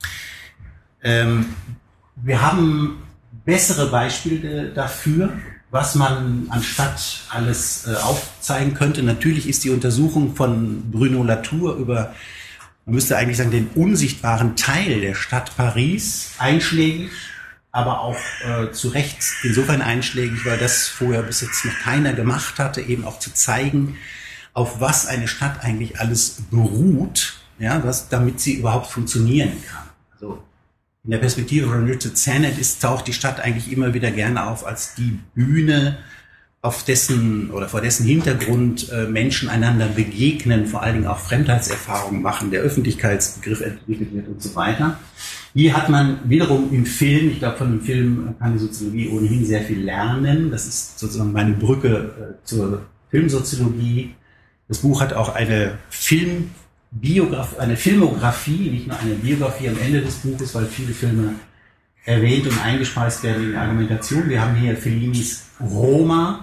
Ähm, Wir haben bessere Beispiele dafür, was man anstatt alles äh, aufzeigen könnte. Natürlich ist die Untersuchung von Bruno Latour über, man müsste eigentlich sagen, den unsichtbaren Teil der Stadt Paris einschlägig, aber auch äh, zu Recht insofern einschlägig, weil das vorher bis jetzt noch keiner gemacht hatte, eben auch zu zeigen, auf was eine Stadt eigentlich alles beruht, ja, was, damit sie überhaupt funktionieren kann. Also in der Perspektive von Richard Sennett ist, taucht die Stadt eigentlich immer wieder gerne auf als die Bühne, auf dessen oder vor dessen Hintergrund äh, Menschen einander begegnen, vor allen Dingen auch Fremdheitserfahrungen machen, der Öffentlichkeitsbegriff entwickelt wird und so weiter. Hier hat man wiederum im Film, ich glaube von dem Film kann die Soziologie ohnehin sehr viel lernen, das ist sozusagen meine Brücke äh, zur Filmsoziologie. Das Buch hat auch eine Film Biografie, eine Filmografie, nicht nur eine Biografie am Ende des Buches, weil viele Filme erwähnt und eingespeist werden in die Argumentation. Wir haben hier Fellinis Roma,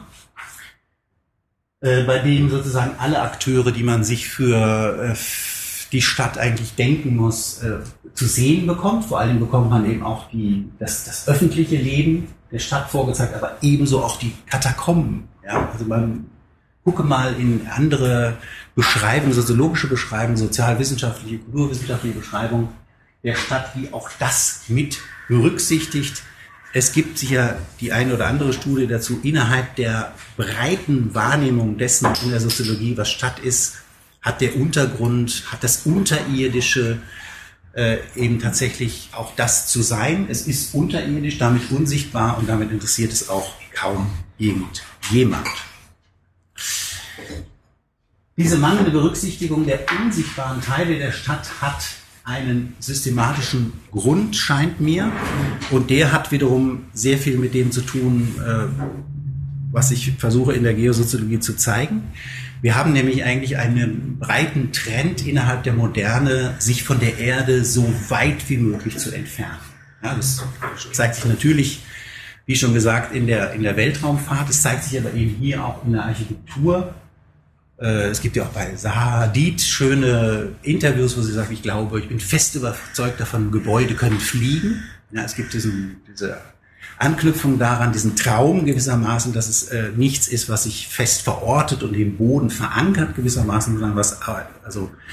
äh, bei dem sozusagen alle Akteure, die man sich für äh, die Stadt eigentlich denken muss, äh, zu sehen bekommt. Vor allem bekommt man eben auch die, das, das öffentliche Leben der Stadt vorgezeigt, aber ebenso auch die Katakomben. Ja? Also man gucke mal in andere Beschreibungen, soziologische Beschreibungen, sozialwissenschaftliche, kulturwissenschaftliche Beschreibungen der Stadt, die auch das mit berücksichtigt. Es gibt sicher die eine oder andere Studie dazu, innerhalb der breiten Wahrnehmung dessen in der Soziologie, was Stadt ist, hat der Untergrund, hat das Unterirdische äh, eben tatsächlich auch das zu sein. Es ist unterirdisch, damit unsichtbar und damit interessiert es auch kaum irgendjemand. Diese mangelnde Berücksichtigung der unsichtbaren Teile der Stadt hat einen systematischen Grund, scheint mir. Und der hat wiederum sehr viel mit dem zu tun, was ich versuche in der Geosoziologie zu zeigen. Wir haben nämlich eigentlich einen breiten Trend innerhalb der Moderne, sich von der Erde so weit wie möglich zu entfernen. Ja, das zeigt sich natürlich, wie schon gesagt, in der, in der Weltraumfahrt. Es zeigt sich aber eben hier auch in der Architektur. Es gibt ja auch bei Zaha Hadid schöne Interviews, wo sie sagt, ich glaube, ich bin fest überzeugt davon, Gebäude können fliegen. Ja, es gibt diesen, diese Anknüpfung daran, diesen Traum gewissermaßen, dass es äh, nichts ist, was sich fest verortet und im Boden verankert gewissermaßen, sondern was also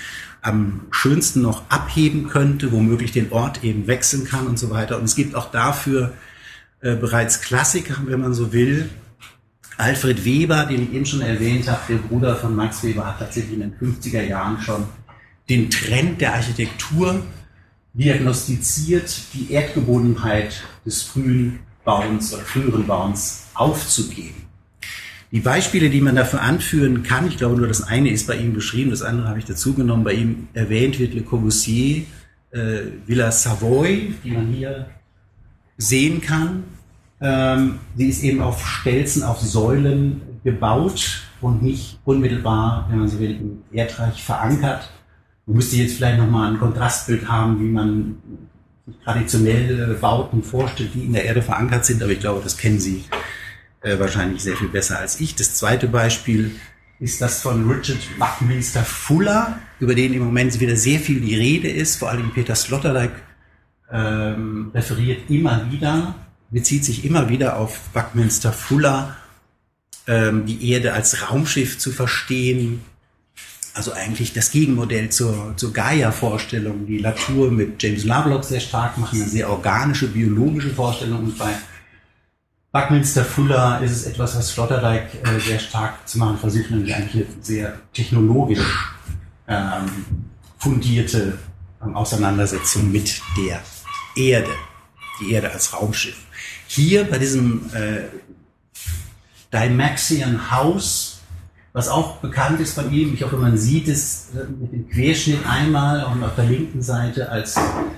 am schönsten noch abheben könnte, womöglich den Ort eben wechseln kann und so weiter. Und es gibt auch dafür äh, bereits Klassiker, wenn man so will. Alfred Weber, den ich eben schon erwähnt habe, der Bruder von Max Weber, hat tatsächlich in den fünfziger Jahren schon den Trend der Architektur diagnostiziert, die Erdgebundenheit des frühen Bauens oder früheren Bauens aufzugeben. Die Beispiele, die man dafür anführen kann, ich glaube nur das eine ist bei ihm beschrieben, das andere habe ich dazu genommen, bei ihm erwähnt wird Le Corbusier, äh, Villa Savoy, die man hier sehen kann. Ähm, sie ist eben auf Stelzen, auf Säulen gebaut und nicht unmittelbar, wenn man so will, im Erdreich verankert. Man müsste jetzt vielleicht nochmal ein Kontrastbild haben, wie man sich traditionelle Bauten vorstellt, die in der Erde verankert sind, aber ich glaube, das kennen Sie äh, wahrscheinlich sehr viel besser als ich. Das zweite Beispiel ist das von Richard Buckminster Fuller, über den im Moment wieder sehr viel die Rede ist, vor allem Peter Sloterdijk ähm, referiert immer wieder, bezieht sich immer wieder auf Buckminster Fuller, ähm, die Erde als Raumschiff zu verstehen, also eigentlich das Gegenmodell zur, zur Gaia-Vorstellung, die Latour mit James Lovelock sehr stark machen, eine sehr organische, biologische Vorstellung. Und bei Buckminster Fuller ist es etwas, was Sloterdijk äh, sehr stark zu machen versucht, nämlich eigentlich eine sehr technologisch ähm, fundierte ähm, Auseinandersetzung mit der Erde, die Erde als Raumschiff. Hier bei diesem äh, Dymaxion House, was auch bekannt ist von ihm, ich hoffe, man sieht es mit dem Querschnitt einmal und auf der linken Seite als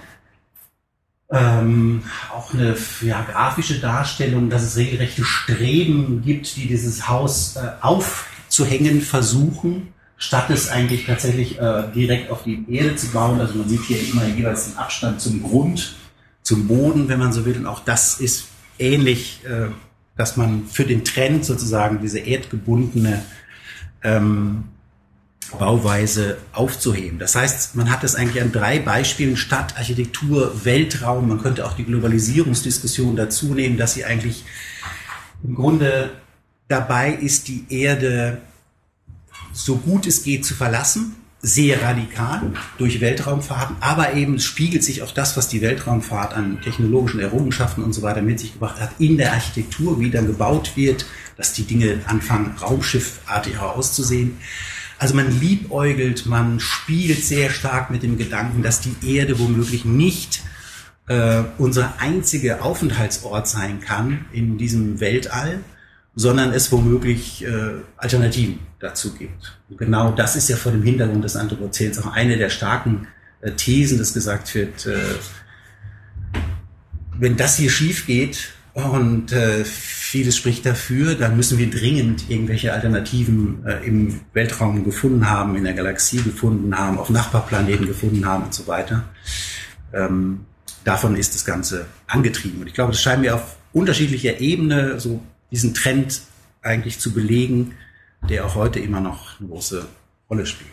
ähm, auch eine ja, grafische Darstellung, dass es regelrechte Streben gibt, die dieses Haus äh, aufzuhängen versuchen, statt es eigentlich tatsächlich äh, direkt auf die Erde zu bauen. Also man sieht hier immer jeweils den Abstand zum Grund, zum Boden, wenn man so will. Und auch das ist ähnlich, äh, dass man für den Trend sozusagen diese erdgebundene ähm, Bauweise aufzuheben. Das heißt, man hat es eigentlich an drei Beispielen: Stadt, Architektur, Weltraum. Man könnte auch die Globalisierungsdiskussion dazu nehmen, dass sie eigentlich im Grunde dabei ist, die Erde so gut es geht zu verlassen, sehr radikal durch Weltraumfahrten, aber eben spiegelt sich auch das, was die Weltraumfahrt an technologischen Errungenschaften und so weiter mit sich gebracht hat, in der Architektur, wie dann gebaut wird, dass die Dinge anfangen, raumschiffartiger auszusehen. Also man liebäugelt, man spielt sehr stark mit dem Gedanken, dass die Erde womöglich nicht äh, unser einziger Aufenthaltsort sein kann in diesem Weltall, sondern es womöglich äh, Alternativen dazu gibt. Und genau das ist ja vor dem Hintergrund des Anthropozäns auch eine der starken äh, Thesen, dass gesagt wird, äh, wenn das hier schief geht und äh, vieles spricht dafür, dann müssen wir dringend irgendwelche Alternativen äh, im Weltraum gefunden haben, in der Galaxie gefunden haben, auf Nachbarplaneten gefunden haben und so weiter. Ähm, davon ist das Ganze angetrieben. Und ich glaube, das scheint mir auf unterschiedlicher Ebene so diesen Trend eigentlich zu belegen, der auch heute immer noch eine große Rolle spielt.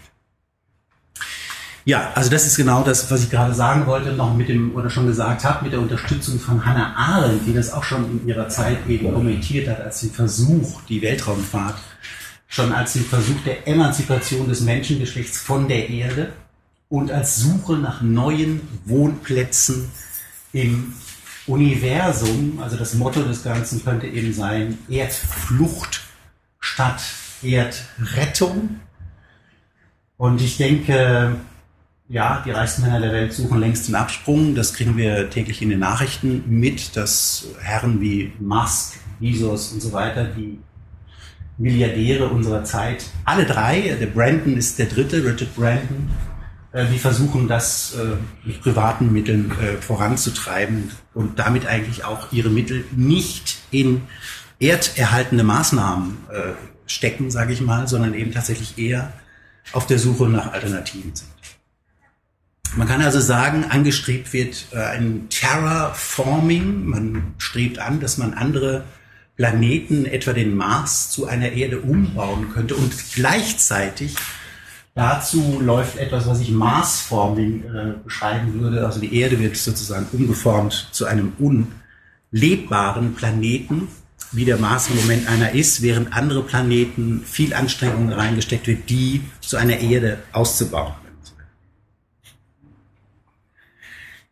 Ja, also das ist genau das, was ich gerade sagen wollte, noch mit dem, oder schon gesagt habe, mit der Unterstützung von Hannah Arendt, die das auch schon in ihrer Zeit eben kommentiert hat, als den Versuch, die Weltraumfahrt, schon als den Versuch der Emanzipation des Menschengeschlechts von der Erde und als Suche nach neuen Wohnplätzen im Universum. Also das Motto des Ganzen könnte eben sein: Erdflucht statt Erdrettung. Und ich denke, ja, die reichsten Männer der Welt suchen längst den Absprung. Das kriegen wir täglich in den Nachrichten mit, dass Herren wie Musk, Bezos und so weiter, die Milliardäre unserer Zeit, alle drei, der Branson ist der dritte, Richard Branson, die versuchen, das mit privaten Mitteln voranzutreiben und damit eigentlich auch ihre Mittel nicht in erderhaltende Maßnahmen stecken, sage ich mal, sondern eben tatsächlich eher auf der Suche nach Alternativen sind. Man kann also sagen, angestrebt wird ein Terraforming. Man strebt an, dass man andere Planeten, etwa den Mars, zu einer Erde umbauen könnte. Und gleichzeitig dazu läuft etwas, was ich Marsforming äh, beschreiben würde. Also die Erde wird sozusagen umgeformt zu einem unlebbaren Planeten, wie der Mars im Moment einer ist, während andere Planeten viel Anstrengungen reingesteckt wird, die zu einer Erde auszubauen.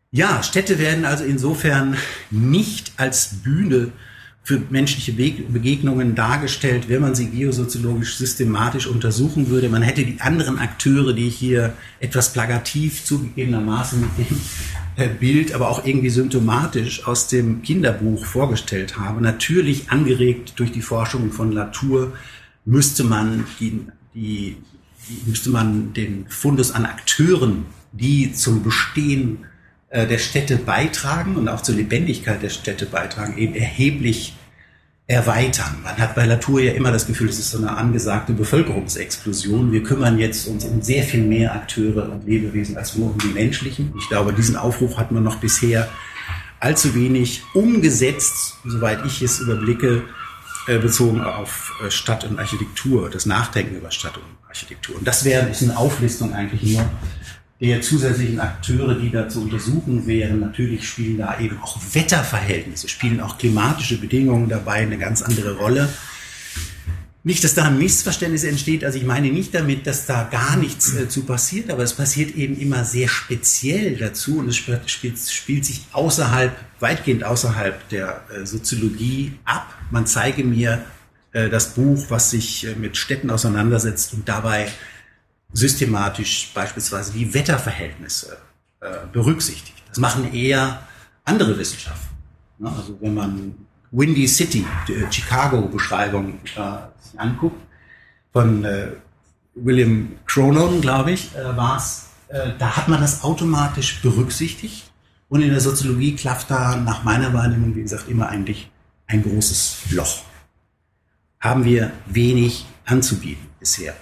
Ja, Städte werden also insofern nicht als Bühne für menschliche Begegnungen dargestellt, wenn man sie geosoziologisch systematisch untersuchen würde. Man hätte die anderen Akteure, die ich hier etwas plakativ zugegebenermaßen mit dem Bild, aber auch irgendwie symptomatisch aus dem Kinderbuch vorgestellt habe. Natürlich angeregt durch die Forschung von Latour müsste man, die, die, die, müsste man den Fundus an Akteuren, die zum Bestehen der Städte beitragen und auch zur Lebendigkeit der Städte beitragen, eben erheblich erweitern. Man hat bei Latour ja immer das Gefühl, es ist so eine angesagte Bevölkerungsexplosion. Wir kümmern jetzt uns um sehr viel mehr Akteure und Lebewesen als nur um die menschlichen. Ich glaube, diesen Aufruf hat man noch bisher allzu wenig umgesetzt, soweit ich es überblicke, bezogen auf Stadt und Architektur, das Nachdenken über Stadt und Architektur. Und das wäre ist eine Auflistung eigentlich nur der zusätzlichen Akteure, die da zu untersuchen wären. Natürlich spielen da eben auch Wetterverhältnisse, spielen auch klimatische Bedingungen dabei eine ganz andere Rolle. Nicht, dass da ein Missverständnis entsteht, also ich meine nicht damit, dass da gar nichts äh, zu passiert, aber es passiert eben immer sehr speziell dazu und es spielt, spielt, spielt sich außerhalb, weitgehend außerhalb der äh, Soziologie ab. Man zeige mir äh, das Buch, was sich äh, mit Städten auseinandersetzt und dabei systematisch beispielsweise die Wetterverhältnisse äh, berücksichtigt. Das machen eher andere Wissenschaften. Ne? Also wenn man Windy City, die Chicago-Beschreibung äh, sich anguckt, von äh, William Cronon, glaube ich, äh, war es, äh, da hat man das automatisch berücksichtigt und in der Soziologie klafft da nach meiner Wahrnehmung, wie gesagt, immer eigentlich ein großes Loch. Haben wir wenig anzubieten bisher.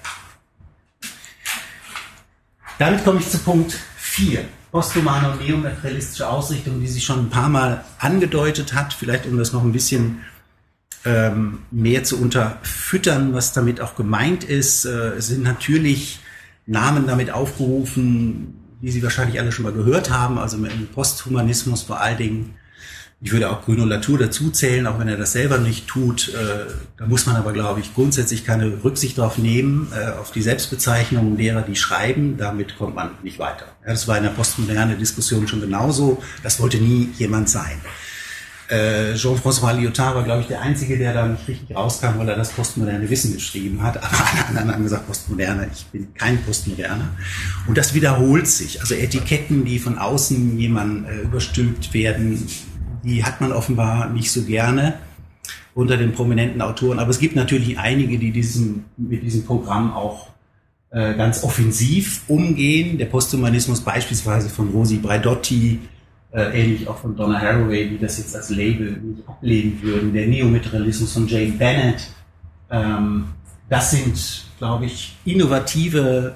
Damit komme ich zu Punkt vier. Posthumane und neomaterialistische Ausrichtung, die sich schon ein paar Mal angedeutet hat, vielleicht um das noch ein bisschen ähm, mehr zu unterfüttern, was damit auch gemeint ist. Äh, es sind natürlich Namen damit aufgerufen, die Sie wahrscheinlich alle schon mal gehört haben, also im Posthumanismus vor allen Dingen. Ich würde auch Bruno Latour dazu zählen, auch wenn er das selber nicht tut. Äh, da muss man aber, glaube ich, grundsätzlich keine Rücksicht drauf nehmen, äh, auf die Selbstbezeichnungen derer, die schreiben. Damit kommt man nicht weiter. Ja, das war in der postmodernen Diskussion schon genauso. Das wollte nie jemand sein. Äh, Jean-François Lyotard war, glaube ich, der Einzige, der da nicht richtig rauskam, weil er das postmoderne Wissen geschrieben hat. Aber alle anderen haben gesagt, Postmoderne, ich bin kein Postmoderner. Und das wiederholt sich. Also Etiketten, die von außen jemandem äh, überstülpt werden, die hat man offenbar nicht so gerne unter den prominenten Autoren. Aber es gibt natürlich einige, die diesen, mit diesem Programm auch äh, ganz offensiv umgehen. Der Posthumanismus beispielsweise von Rosi Braidotti, äh, ähnlich auch von Donna Haraway, die das jetzt als Label nicht ablehnen würden. Der Neomaterialismus von Jane Bennett. Ähm, das sind, glaube ich, innovative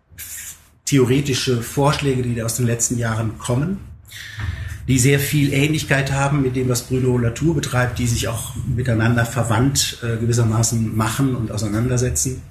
theoretische Vorschläge, die aus den letzten Jahren kommen, die sehr viel Ähnlichkeit haben mit dem, was Bruno Latour betreibt, die sich auch miteinander verwandt äh, gewissermaßen machen und auseinandersetzen.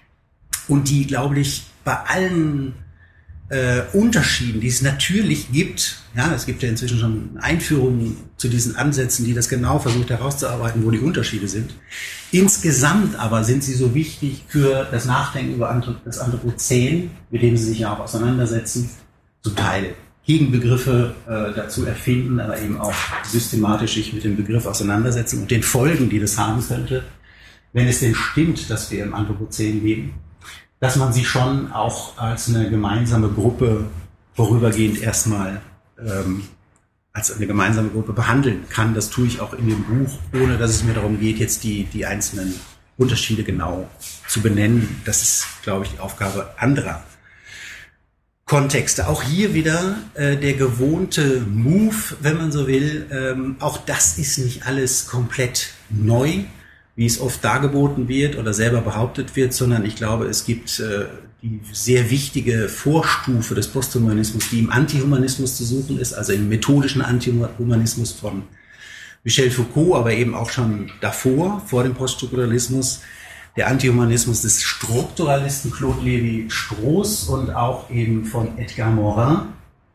Und die, glaube ich, bei allen äh, Unterschieden, die es natürlich gibt, ja, es gibt ja inzwischen schon Einführungen zu diesen Ansätzen, die das genau versucht herauszuarbeiten, wo die Unterschiede sind. Insgesamt aber sind sie so wichtig für das Nachdenken über das Anthropozän, mit dem sie sich ja auch auseinandersetzen, zum Teil Gegenbegriffe äh, dazu erfinden, aber eben auch systematisch sich mit dem Begriff auseinandersetzen und den Folgen, die das haben könnte, wenn es denn stimmt, dass wir im Anthropozän leben, dass man sie schon auch als eine gemeinsame Gruppe vorübergehend erstmal ähm, als eine gemeinsame Gruppe behandeln kann. Das tue ich auch in dem Buch, ohne dass es mir darum geht, jetzt die, die einzelnen Unterschiede genau zu benennen. Das ist, glaube ich, die Aufgabe anderer Kontexte. Auch hier wieder äh, der gewohnte Move, wenn man so will. Ähm, auch das ist nicht alles komplett neu, wie es oft dargeboten wird oder selber behauptet wird, sondern ich glaube, es gibt äh, die sehr wichtige Vorstufe des Posthumanismus, die im Antihumanismus zu suchen ist, also im methodischen Antihumanismus von Michel Foucault, aber eben auch schon davor, vor dem Poststrukturalismus, der Antihumanismus des Strukturalisten Claude Lévi-Strauss und auch eben von Edgar Morin.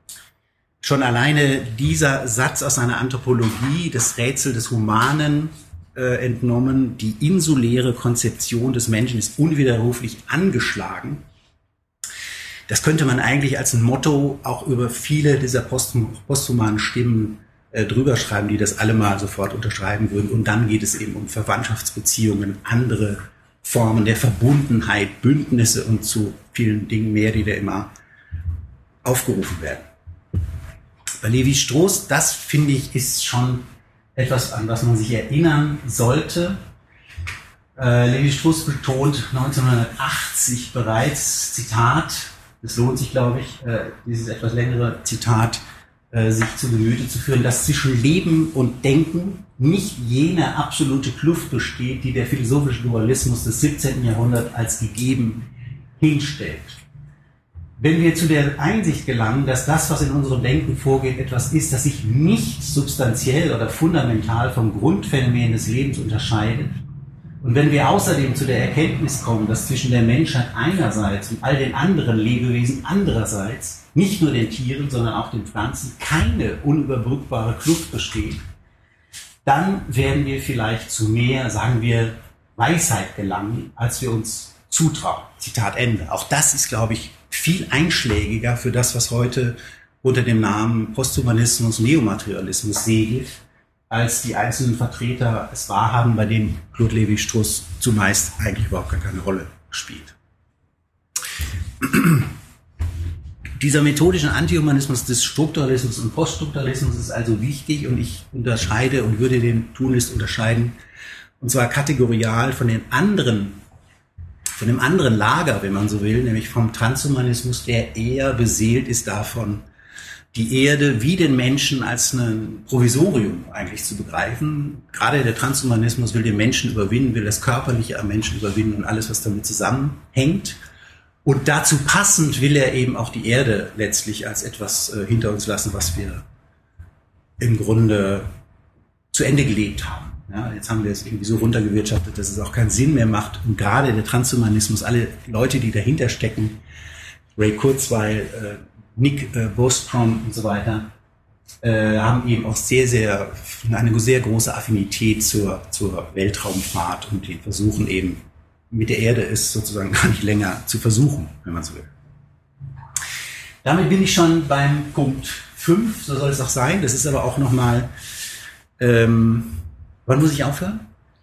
Schon alleine dieser Satz aus einer Anthropologie, das Rätsel des Humanen, äh, entnommen, die insuläre Konzeption des Menschen ist unwiderruflich angeschlagen. Das könnte man eigentlich als ein Motto auch über viele dieser posthum, posthumanen Stimmen äh, drüber schreiben, die das alle mal sofort unterschreiben würden. Und dann geht es eben um Verwandtschaftsbeziehungen, andere Formen der Verbundenheit, Bündnisse und zu vielen Dingen mehr, die da immer aufgerufen werden. Bei Lévi-Strauss, das finde ich, ist schon etwas, an was man sich erinnern sollte. Äh, Lévi-Strauss betont neunzehnhundertachtzig bereits, Zitat, es lohnt sich, glaube ich, äh, dieses etwas längere Zitat äh, sich zu Gemüte zu führen, dass zwischen Leben und Denken nicht jene absolute Kluft besteht, die der philosophische Dualismus des siebzehnten Jahrhunderts als gegeben hinstellt. Wenn wir zu der Einsicht gelangen, dass das, was in unserem Denken vorgeht, etwas ist, das sich nicht substanziell oder fundamental vom Grundphänomen des Lebens unterscheidet, und wenn wir außerdem zu der Erkenntnis kommen, dass zwischen der Menschheit einerseits und all den anderen Lebewesen andererseits, nicht nur den Tieren, sondern auch den Pflanzen, keine unüberbrückbare Kluft besteht, dann werden wir vielleicht zu mehr, sagen wir, Weisheit gelangen, als wir uns zutrauen. Zitat Ende. Auch das ist, glaube ich, viel einschlägiger für das, was heute unter dem Namen Posthumanismus, Neomaterialismus segelt, als die einzelnen Vertreter es wahrhaben, bei denen Claude Lévi-Strauss zumeist eigentlich überhaupt gar keine Rolle spielt. Dieser methodische Antihumanismus des Strukturalismus und Poststrukturalismus ist also wichtig und ich unterscheide und würde den tunlichst unterscheiden, und zwar kategorial von den anderen, von dem anderen Lager, wenn man so will, nämlich vom Transhumanismus, der eher beseelt ist davon, die Erde wie den Menschen als ein Provisorium eigentlich zu begreifen. Gerade der Transhumanismus will den Menschen überwinden, will das Körperliche am Menschen überwinden und alles, was damit zusammenhängt. Und dazu passend will er eben auch die Erde letztlich als etwas äh, hinter uns lassen, was wir im Grunde zu Ende gelebt haben. Ja, jetzt haben wir es irgendwie so runtergewirtschaftet, dass es auch keinen Sinn mehr macht. Und gerade der Transhumanismus, alle Leute, die dahinter stecken, Ray Kurzweil, äh, Nick äh, Bostrom und so weiter, äh, haben eben auch sehr, sehr, eine sehr große Affinität zur, zur Weltraumfahrt und die versuchen eben, mit der Erde es sozusagen gar nicht länger zu versuchen, wenn man so will. Damit bin ich schon beim Punkt fünf, so soll es auch sein. Das ist aber auch nochmal, ähm, wann muss ich aufhören?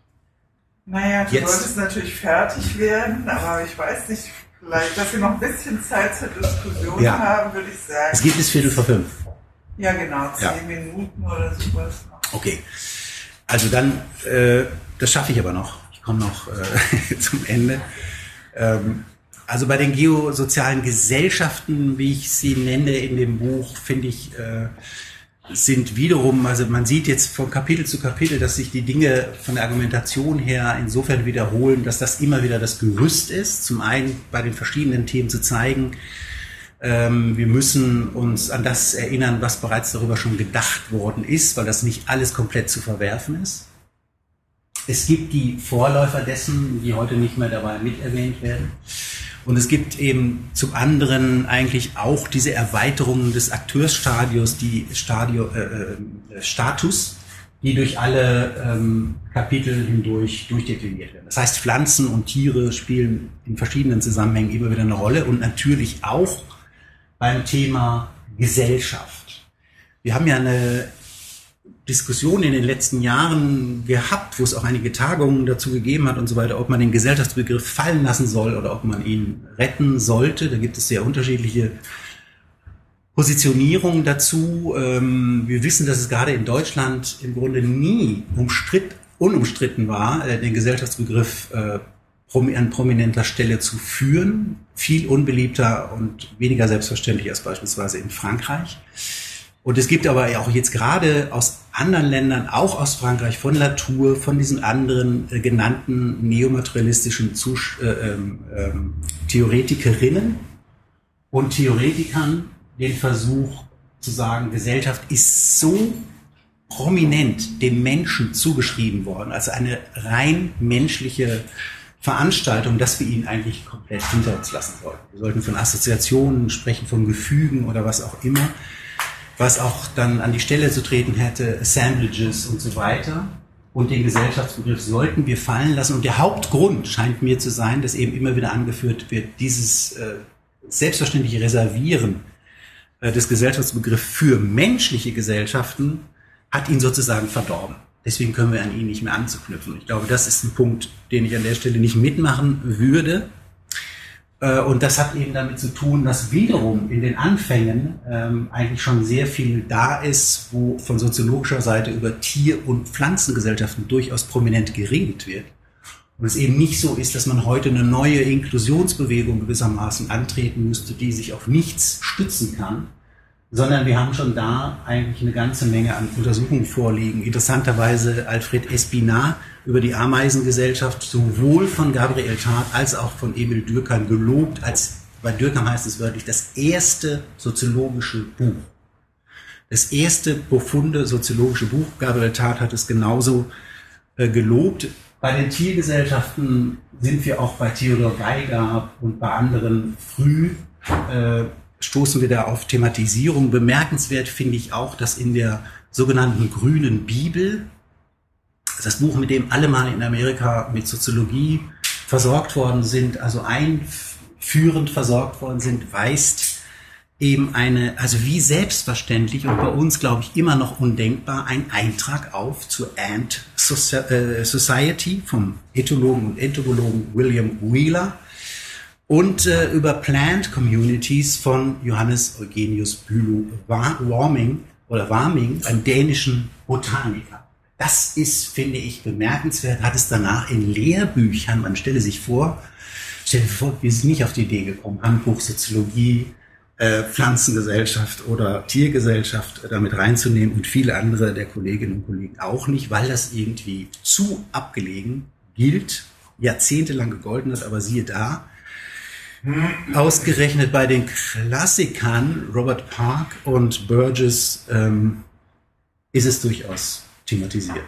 Naja, du Jetzt. wolltest natürlich fertig werden, aber ich weiß nicht, vielleicht, dass wir noch ein bisschen Zeit zur Diskussion Ja. haben, würde ich sagen. Es geht bis Viertel vor fünf. Ja, genau, zehn Ja. Minuten oder sowas noch. Okay. Also dann, äh, das schaffe ich aber noch. Ich komme noch äh, zum Ende. Ähm, also bei den geosozialen Gesellschaften, wie ich sie nenne in dem Buch, finde ich, äh, sind wiederum, also man sieht jetzt von Kapitel zu Kapitel, dass sich die Dinge von der Argumentation her insofern wiederholen, dass das immer wieder das Gerüst ist. Zum einen bei den verschiedenen Themen zu zeigen, ähm, wir müssen uns an das erinnern, was bereits darüber schon gedacht worden ist, weil das nicht alles komplett zu verwerfen ist. Es gibt die Vorläufer dessen, die heute nicht mehr dabei miterwähnt werden. Und es gibt eben zum anderen eigentlich auch diese Erweiterungen des Akteursstadios, die Stadio, äh, Status, die durch alle ähm, Kapitel hindurch durchdekliniert werden. Das heißt, Pflanzen und Tiere spielen in verschiedenen Zusammenhängen immer wieder eine Rolle und natürlich auch beim Thema Gesellschaft. Wir haben ja eine Diskussion in den letzten Jahren gehabt, wo es auch einige Tagungen dazu gegeben hat und so weiter, ob man den Gesellschaftsbegriff fallen lassen soll oder ob man ihn retten sollte. Da gibt es sehr unterschiedliche Positionierungen dazu. Wir wissen, dass es gerade in Deutschland im Grunde nie umstritt, unumstritten war, den Gesellschaftsbegriff an prominenter Stelle zu führen. Viel unbeliebter und weniger selbstverständlich als beispielsweise in Frankreich. Und es gibt aber auch jetzt gerade aus anderen Ländern, auch aus Frankreich, von Latour, von diesen anderen äh, genannten neomaterialistischen Zus äh, äh, Theoretikerinnen und Theoretikern den Versuch zu sagen, Gesellschaft ist so prominent dem Menschen zugeschrieben worden, als eine rein menschliche Veranstaltung, dass wir ihn eigentlich komplett hinter uns lassen sollten. Wir sollten von Assoziationen sprechen, von Gefügen oder was auch immer, was auch dann an die Stelle zu treten hätte, Assemblages und so weiter. Und den Gesellschaftsbegriff sollten wir fallen lassen. Und der Hauptgrund scheint mir zu sein, dass eben immer wieder angeführt wird, dieses äh, selbstverständliche Reservieren äh, des Gesellschaftsbegriffs für menschliche Gesellschaften hat ihn sozusagen verdorben. Deswegen können wir an ihn nicht mehr anzuknüpfen. Ich glaube, das ist ein Punkt, den ich an der Stelle nicht mitmachen würde. Und das hat eben damit zu tun, dass wiederum in den Anfängen ähm, eigentlich schon sehr viel da ist, wo von soziologischer Seite über Tier- und Pflanzengesellschaften durchaus prominent geredet wird. Und es eben nicht so ist, dass man heute eine neue Inklusionsbewegung gewissermaßen antreten müsste, die sich auf nichts stützen kann, sondern wir haben schon da eigentlich eine ganze Menge an Untersuchungen vorliegen. Interessanterweise Alfred Espinat über die Ameisengesellschaft, sowohl von Gabriel Tarde als auch von Emil Durkheim gelobt, als bei Durkheim heißt es wörtlich, das erste soziologische Buch. Das erste profunde soziologische Buch. Gabriel Tarde hat es genauso äh, gelobt. Bei den Tiergesellschaften sind wir auch bei Theodor Weiger und bei anderen früh äh, stoßen wir da auf Thematisierung. Bemerkenswert finde ich auch, dass in der sogenannten grünen Bibel, das Buch, mit dem alle mal in Amerika mit Soziologie versorgt worden sind, also einführend versorgt worden sind, weist eben eine, also wie selbstverständlich und bei uns, glaube ich, immer noch undenkbar, ein Eintrag auf zur Ant Society vom Ethologen und Entomologen William Wheeler und äh, über Plant Communities von Johannes Eugenius Bülow Warming oder Warming, einem dänischen Botaniker. Das ist, finde ich, bemerkenswert, hat es danach in Lehrbüchern, man stelle sich vor, stell dir vor, wir sind nicht auf die Idee gekommen, Handbuch Soziologie, äh, Pflanzengesellschaft oder Tiergesellschaft damit reinzunehmen und viele andere der Kolleginnen und Kollegen auch nicht, weil das irgendwie zu abgelegen gilt, jahrzehntelang gegolten hat, aber siehe da, ausgerechnet bei den Klassikern Robert Park und Burgess ähm, ist es durchaus thematisiert.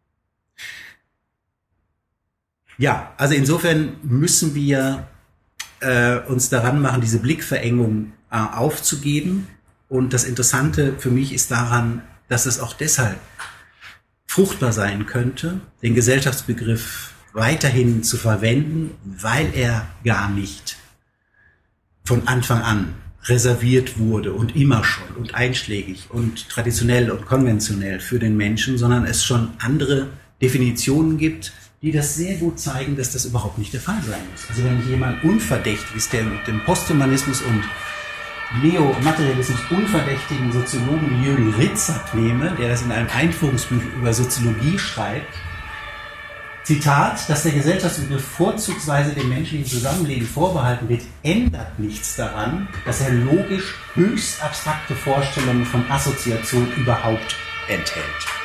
Ja, also insofern müssen wir äh, uns daran machen, diese Blickverengung äh, aufzugeben. Und das Interessante für mich ist daran, dass es auch deshalb fruchtbar sein könnte, den Gesellschaftsbegriff weiterhin zu verwenden, weil er gar nicht von Anfang an reserviert wurde und immer schon und einschlägig und traditionell und konventionell für den Menschen, sondern es schon andere Definitionen gibt, die das sehr gut zeigen, dass das überhaupt nicht der Fall sein muss. Also wenn ich jemand Unverdächtiges, der mit dem Posthumanismus und Neomaterialismus unverdächtigen Soziologen wie Jürgen Ritzert nehme, der das in einem Einführungsbuch über Soziologie schreibt, Zitat, dass der Gesellschaftsbegriff vorzugsweise dem menschlichen Zusammenleben vorbehalten wird, ändert nichts daran, dass er logisch höchst abstrakte Vorstellungen von Assoziation überhaupt enthält.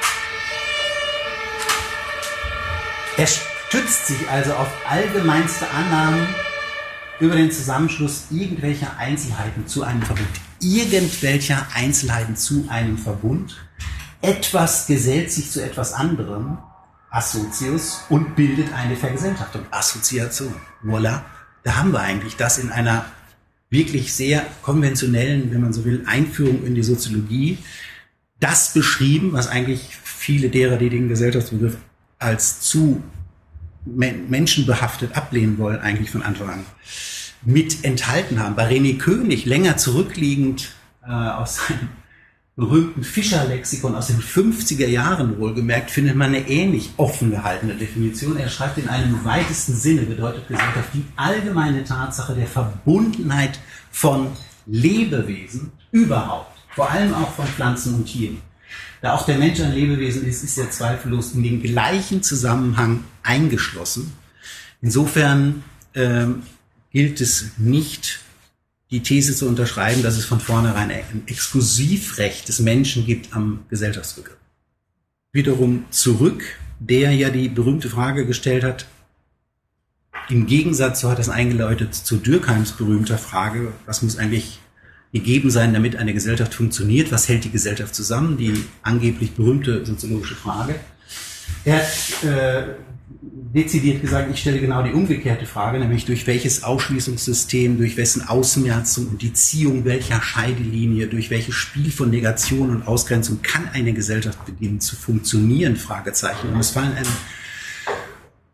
Er stützt sich also auf allgemeinste Annahmen über den Zusammenschluss irgendwelcher Einzelheiten zu einem Verbund. Irgendwelcher Einzelheiten zu einem Verbund. Etwas gesellt sich zu etwas anderem, Assozius, und bildet eine Vergesellschaftung. Assoziation. Voilà. Da haben wir eigentlich das in einer wirklich sehr konventionellen, wenn man so will, Einführung in die Soziologie. Das beschrieben, was eigentlich viele derer, die den Gesellschaftsbegriff als zu menschenbehaftet ablehnen wollen, eigentlich von Anfang an mit enthalten haben. Bei René König, länger zurückliegend äh, aus seinem berühmten Fischer-Lexikon aus den fünfziger Jahren wohlgemerkt, findet man eine ähnlich offen gehaltene Definition. Er schreibt, in einem weitesten Sinne bedeutet Gesellschaft die allgemeine Tatsache der Verbundenheit von Lebewesen überhaupt, vor allem auch von Pflanzen und Tieren. Da auch der Mensch ein Lebewesen ist, ist er zweifellos in den gleichen Zusammenhang eingeschlossen. Insofern ähm, gilt es nicht, die These zu unterschreiben, dass es von vornherein ein Exklusivrecht des Menschen gibt am Gesellschaftsbegriff. Wiederum zurück, der ja die berühmte Frage gestellt hat, im Gegensatz, so hat es eingeläutet, zu Durkheims berühmter Frage, was muss eigentlich gegeben sein, damit eine Gesellschaft funktioniert, was hält die Gesellschaft zusammen, die angeblich berühmte soziologische Frage. Er hat äh, dezidiert gesagt, ich stelle genau die umgekehrte Frage, nämlich durch welches Ausschließungssystem, durch wessen Ausmerzung und die Ziehung welcher Scheidelinie, durch welches Spiel von Negation und Ausgrenzung kann eine Gesellschaft beginnen zu funktionieren, Fragezeichen. Und es fallen einem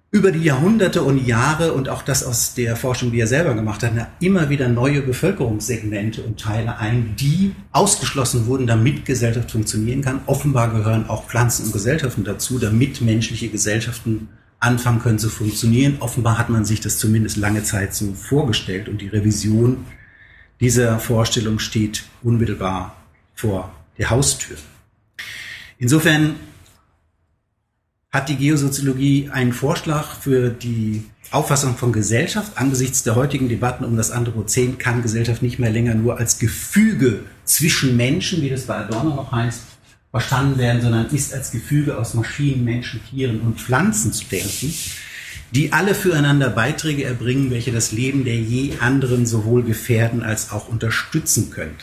über die Jahrhunderte und Jahre und auch das aus der Forschung, die er selber gemacht hat, immer wieder neue Bevölkerungssegmente und Teile ein, die ausgeschlossen wurden, damit Gesellschaft funktionieren kann. Offenbar gehören auch Pflanzen und Gesellschaften dazu, damit menschliche Gesellschaften anfangen können zu funktionieren. Offenbar hat man sich das zumindest lange Zeit so vorgestellt und die Revision dieser Vorstellung steht unmittelbar vor der Haustür. Insofern hat die Geosoziologie einen Vorschlag für die Auffassung von Gesellschaft. Angesichts der heutigen Debatten um das Anthropozän kann Gesellschaft nicht mehr länger nur als Gefüge zwischen Menschen, wie das bei Adorno noch heißt, verstanden werden, sondern ist als Gefüge aus Maschinen, Menschen, Tieren und Pflanzen zu denken, die alle füreinander Beiträge erbringen, welche das Leben der je anderen sowohl gefährden als auch unterstützen könnte.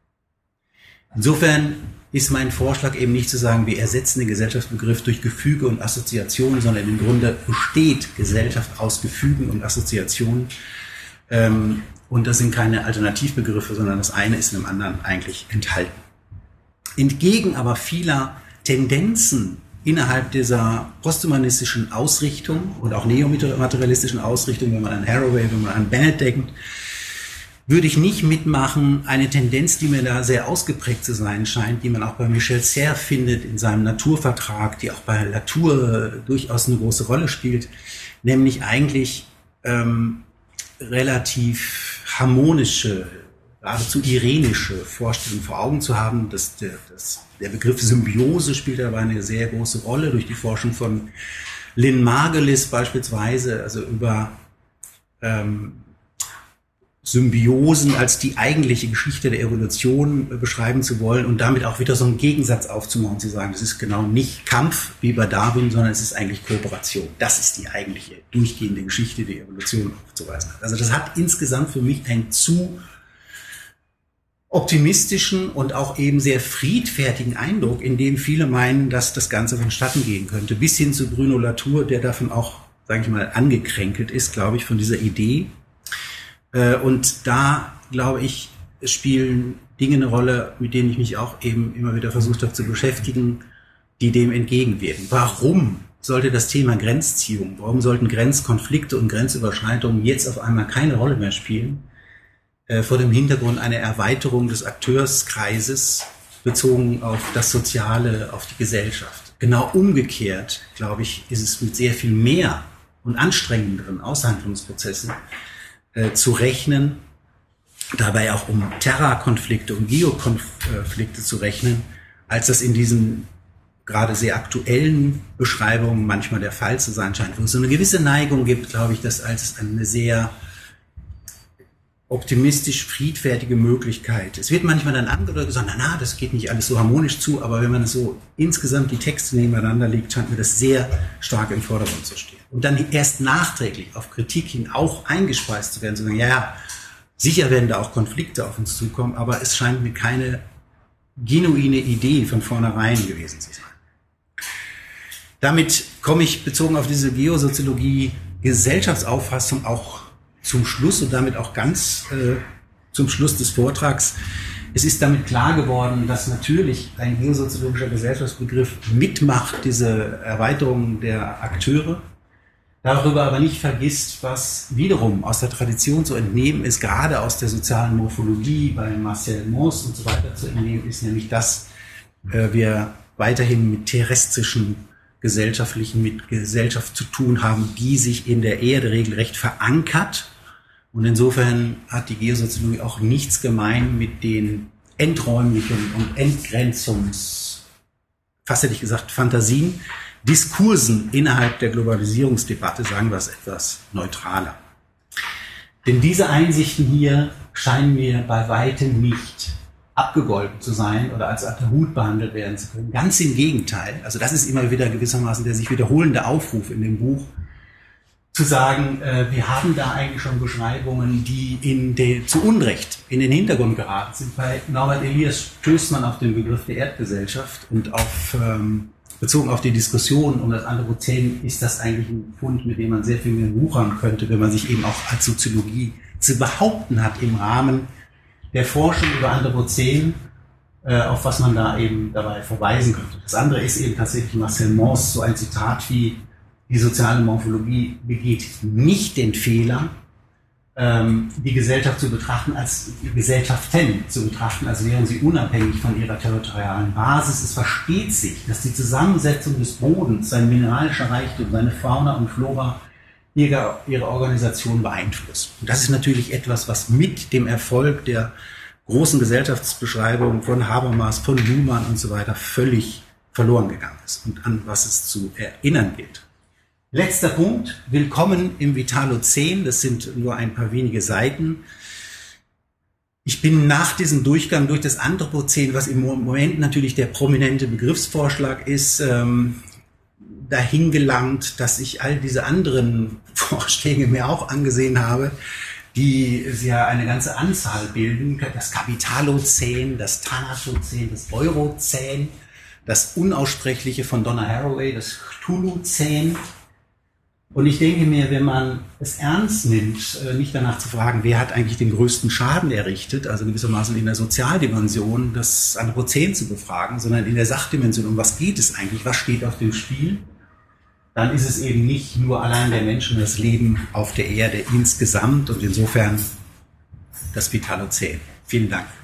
Insofern ist mein Vorschlag eben nicht zu sagen, wir ersetzen den Gesellschaftsbegriff durch Gefüge und Assoziationen, sondern im Grunde besteht Gesellschaft aus Gefügen und Assoziationen. Ähm, und das sind keine Alternativbegriffe, sondern das eine ist in dem anderen eigentlich enthalten. Entgegen aber vieler Tendenzen innerhalb dieser posthumanistischen Ausrichtung und auch neomaterialistischen Ausrichtung, wenn man an Haraway, wenn man an Bennett denkt, würde ich nicht mitmachen, eine Tendenz, die mir da sehr ausgeprägt zu sein scheint, die man auch bei Michel Serres findet in seinem Naturvertrag, die auch bei Latour durchaus eine große Rolle spielt, nämlich eigentlich ähm, relativ harmonische, geradezu irenische Vorstellungen vor Augen zu haben. Dass der, das, der Begriff Symbiose spielt dabei eine sehr große Rolle durch die Forschung von Lynn Margulis beispielsweise, also über ähm, Symbiosen als die eigentliche Geschichte der Evolution beschreiben zu wollen und damit auch wieder so einen Gegensatz aufzumachen, zu sagen, das ist genau nicht Kampf wie bei Darwin, sondern es ist eigentlich Kooperation. Das ist die eigentliche durchgehende Geschichte der Evolution aufzuweisen. Also das hat insgesamt für mich einen zu optimistischen und auch eben sehr friedfertigen Eindruck, in dem viele meinen, dass das Ganze vonstatten gehen könnte, bis hin zu Bruno Latour, der davon auch, sage ich mal, angekränkelt ist, glaube ich, von dieser Idee. Und da, glaube ich, spielen Dinge eine Rolle, mit denen ich mich auch eben immer wieder versucht habe zu beschäftigen, die dem entgegenwirken. Warum sollte das Thema Grenzziehung, warum sollten Grenzkonflikte und Grenzüberschreitungen jetzt auf einmal keine Rolle mehr spielen, äh, vor dem Hintergrund einer Erweiterung des Akteurskreises bezogen auf das Soziale, auf die Gesellschaft? Genau umgekehrt, glaube ich, ist es mit sehr viel mehr und anstrengenderen Aushandlungsprozessen Äh, zu rechnen, dabei auch um Terrakonflikte, um Geokonflikte zu rechnen, als das in diesen gerade sehr aktuellen Beschreibungen manchmal der Fall zu sein scheint, wo es so eine gewisse Neigung gibt, glaube ich, das als eine sehr optimistisch friedfertige Möglichkeit. Es wird manchmal dann angedeutet gesagt, na, na, das geht nicht alles so harmonisch zu, aber wenn man so insgesamt die Texte nebeneinander legt, scheint mir das sehr stark im Vordergrund zu stehen. Und dann erst nachträglich auf Kritik hin auch eingespeist zu werden, zu sagen, ja, ja, sicher werden da auch Konflikte auf uns zukommen, aber es scheint mir keine genuine Idee von vornherein gewesen zu sein. Damit komme ich bezogen auf diese Geosoziologie Gesellschaftsauffassung auch zum Schluss und damit auch ganz äh, zum Schluss des Vortrags. Es ist damit klar geworden, dass natürlich ein geosoziologischer Gesellschaftsbegriff mitmacht, diese Erweiterung der Akteure, darüber aber nicht vergisst, was wiederum aus der Tradition zu entnehmen ist, gerade aus der sozialen Morphologie bei Marcel Mauss und so weiter zu entnehmen ist, nämlich dass äh, wir weiterhin mit terrestrischen gesellschaftlichen, mit Gesellschaft zu tun haben, die sich in der Erde regelrecht verankert. Und insofern hat die Geosoziologie auch nichts gemein mit den enträumlichen und Entgrenzungs, fast hätte ich gesagt, Fantasien, Diskursen innerhalb der Globalisierungsdebatte, sagen wir es etwas neutraler. Denn diese Einsichten hier scheinen mir bei weitem nicht abgegolten zu sein oder als Attribut behandelt werden zu können. Ganz im Gegenteil. Also das ist immer wieder gewissermaßen der sich wiederholende Aufruf in dem Buch, zu sagen, äh, wir haben da eigentlich schon Beschreibungen, die in de, zu Unrecht in den Hintergrund geraten sind. Bei Norbert Elias stößt man auf den Begriff der Erdgesellschaft und auf, ähm, bezogen auf die Diskussion um das Anthropozän ist das eigentlich ein Fund, mit dem man sehr viel mehr wuchern könnte, wenn man sich eben auch als Soziologie zu behaupten hat im Rahmen der Forschung über Anthropozän, äh, auf was man da eben dabei verweisen könnte. Das andere ist eben tatsächlich Marcel Mauss, so ein Zitat wie Die soziale Morphologie begeht nicht den Fehler, die Gesellschaft zu betrachten als Gesellschaften zu betrachten, als wären sie unabhängig von ihrer territorialen Basis. Es versteht sich, dass die Zusammensetzung des Bodens, sein mineralischer Reichtum, seine Fauna und Flora ihre, ihre Organisation beeinflusst. Und das ist natürlich etwas, was mit dem Erfolg der großen Gesellschaftsbeschreibung von Habermas, von Luhmann und so weiter völlig verloren gegangen ist und an was es zu erinnern gilt. Letzter Punkt, willkommen im Vitalozän, das sind nur ein paar wenige Seiten. Ich bin nach diesem Durchgang durch das Anthropozän, was im Moment natürlich der prominente Begriffsvorschlag ist, ähm, dahin gelangt, dass ich all diese anderen Vorschläge mir auch angesehen habe, die ja eine ganze Anzahl bilden. Das Kapitalozän, das Thanatozän, das Eurozän, das Unaussprechliche von Donna Haraway, das Cthulhuzän. Und ich denke mir, wenn man es ernst nimmt, nicht danach zu fragen, wer hat eigentlich den größten Schaden errichtet, also gewissermaßen in der Sozialdimension das Anthropozän zu befragen, sondern in der Sachdimension, um was geht es eigentlich, was steht auf dem Spiel, dann ist es eben nicht nur allein der Mensch und das Leben auf der Erde insgesamt und insofern das Vitalozän. Vielen Dank.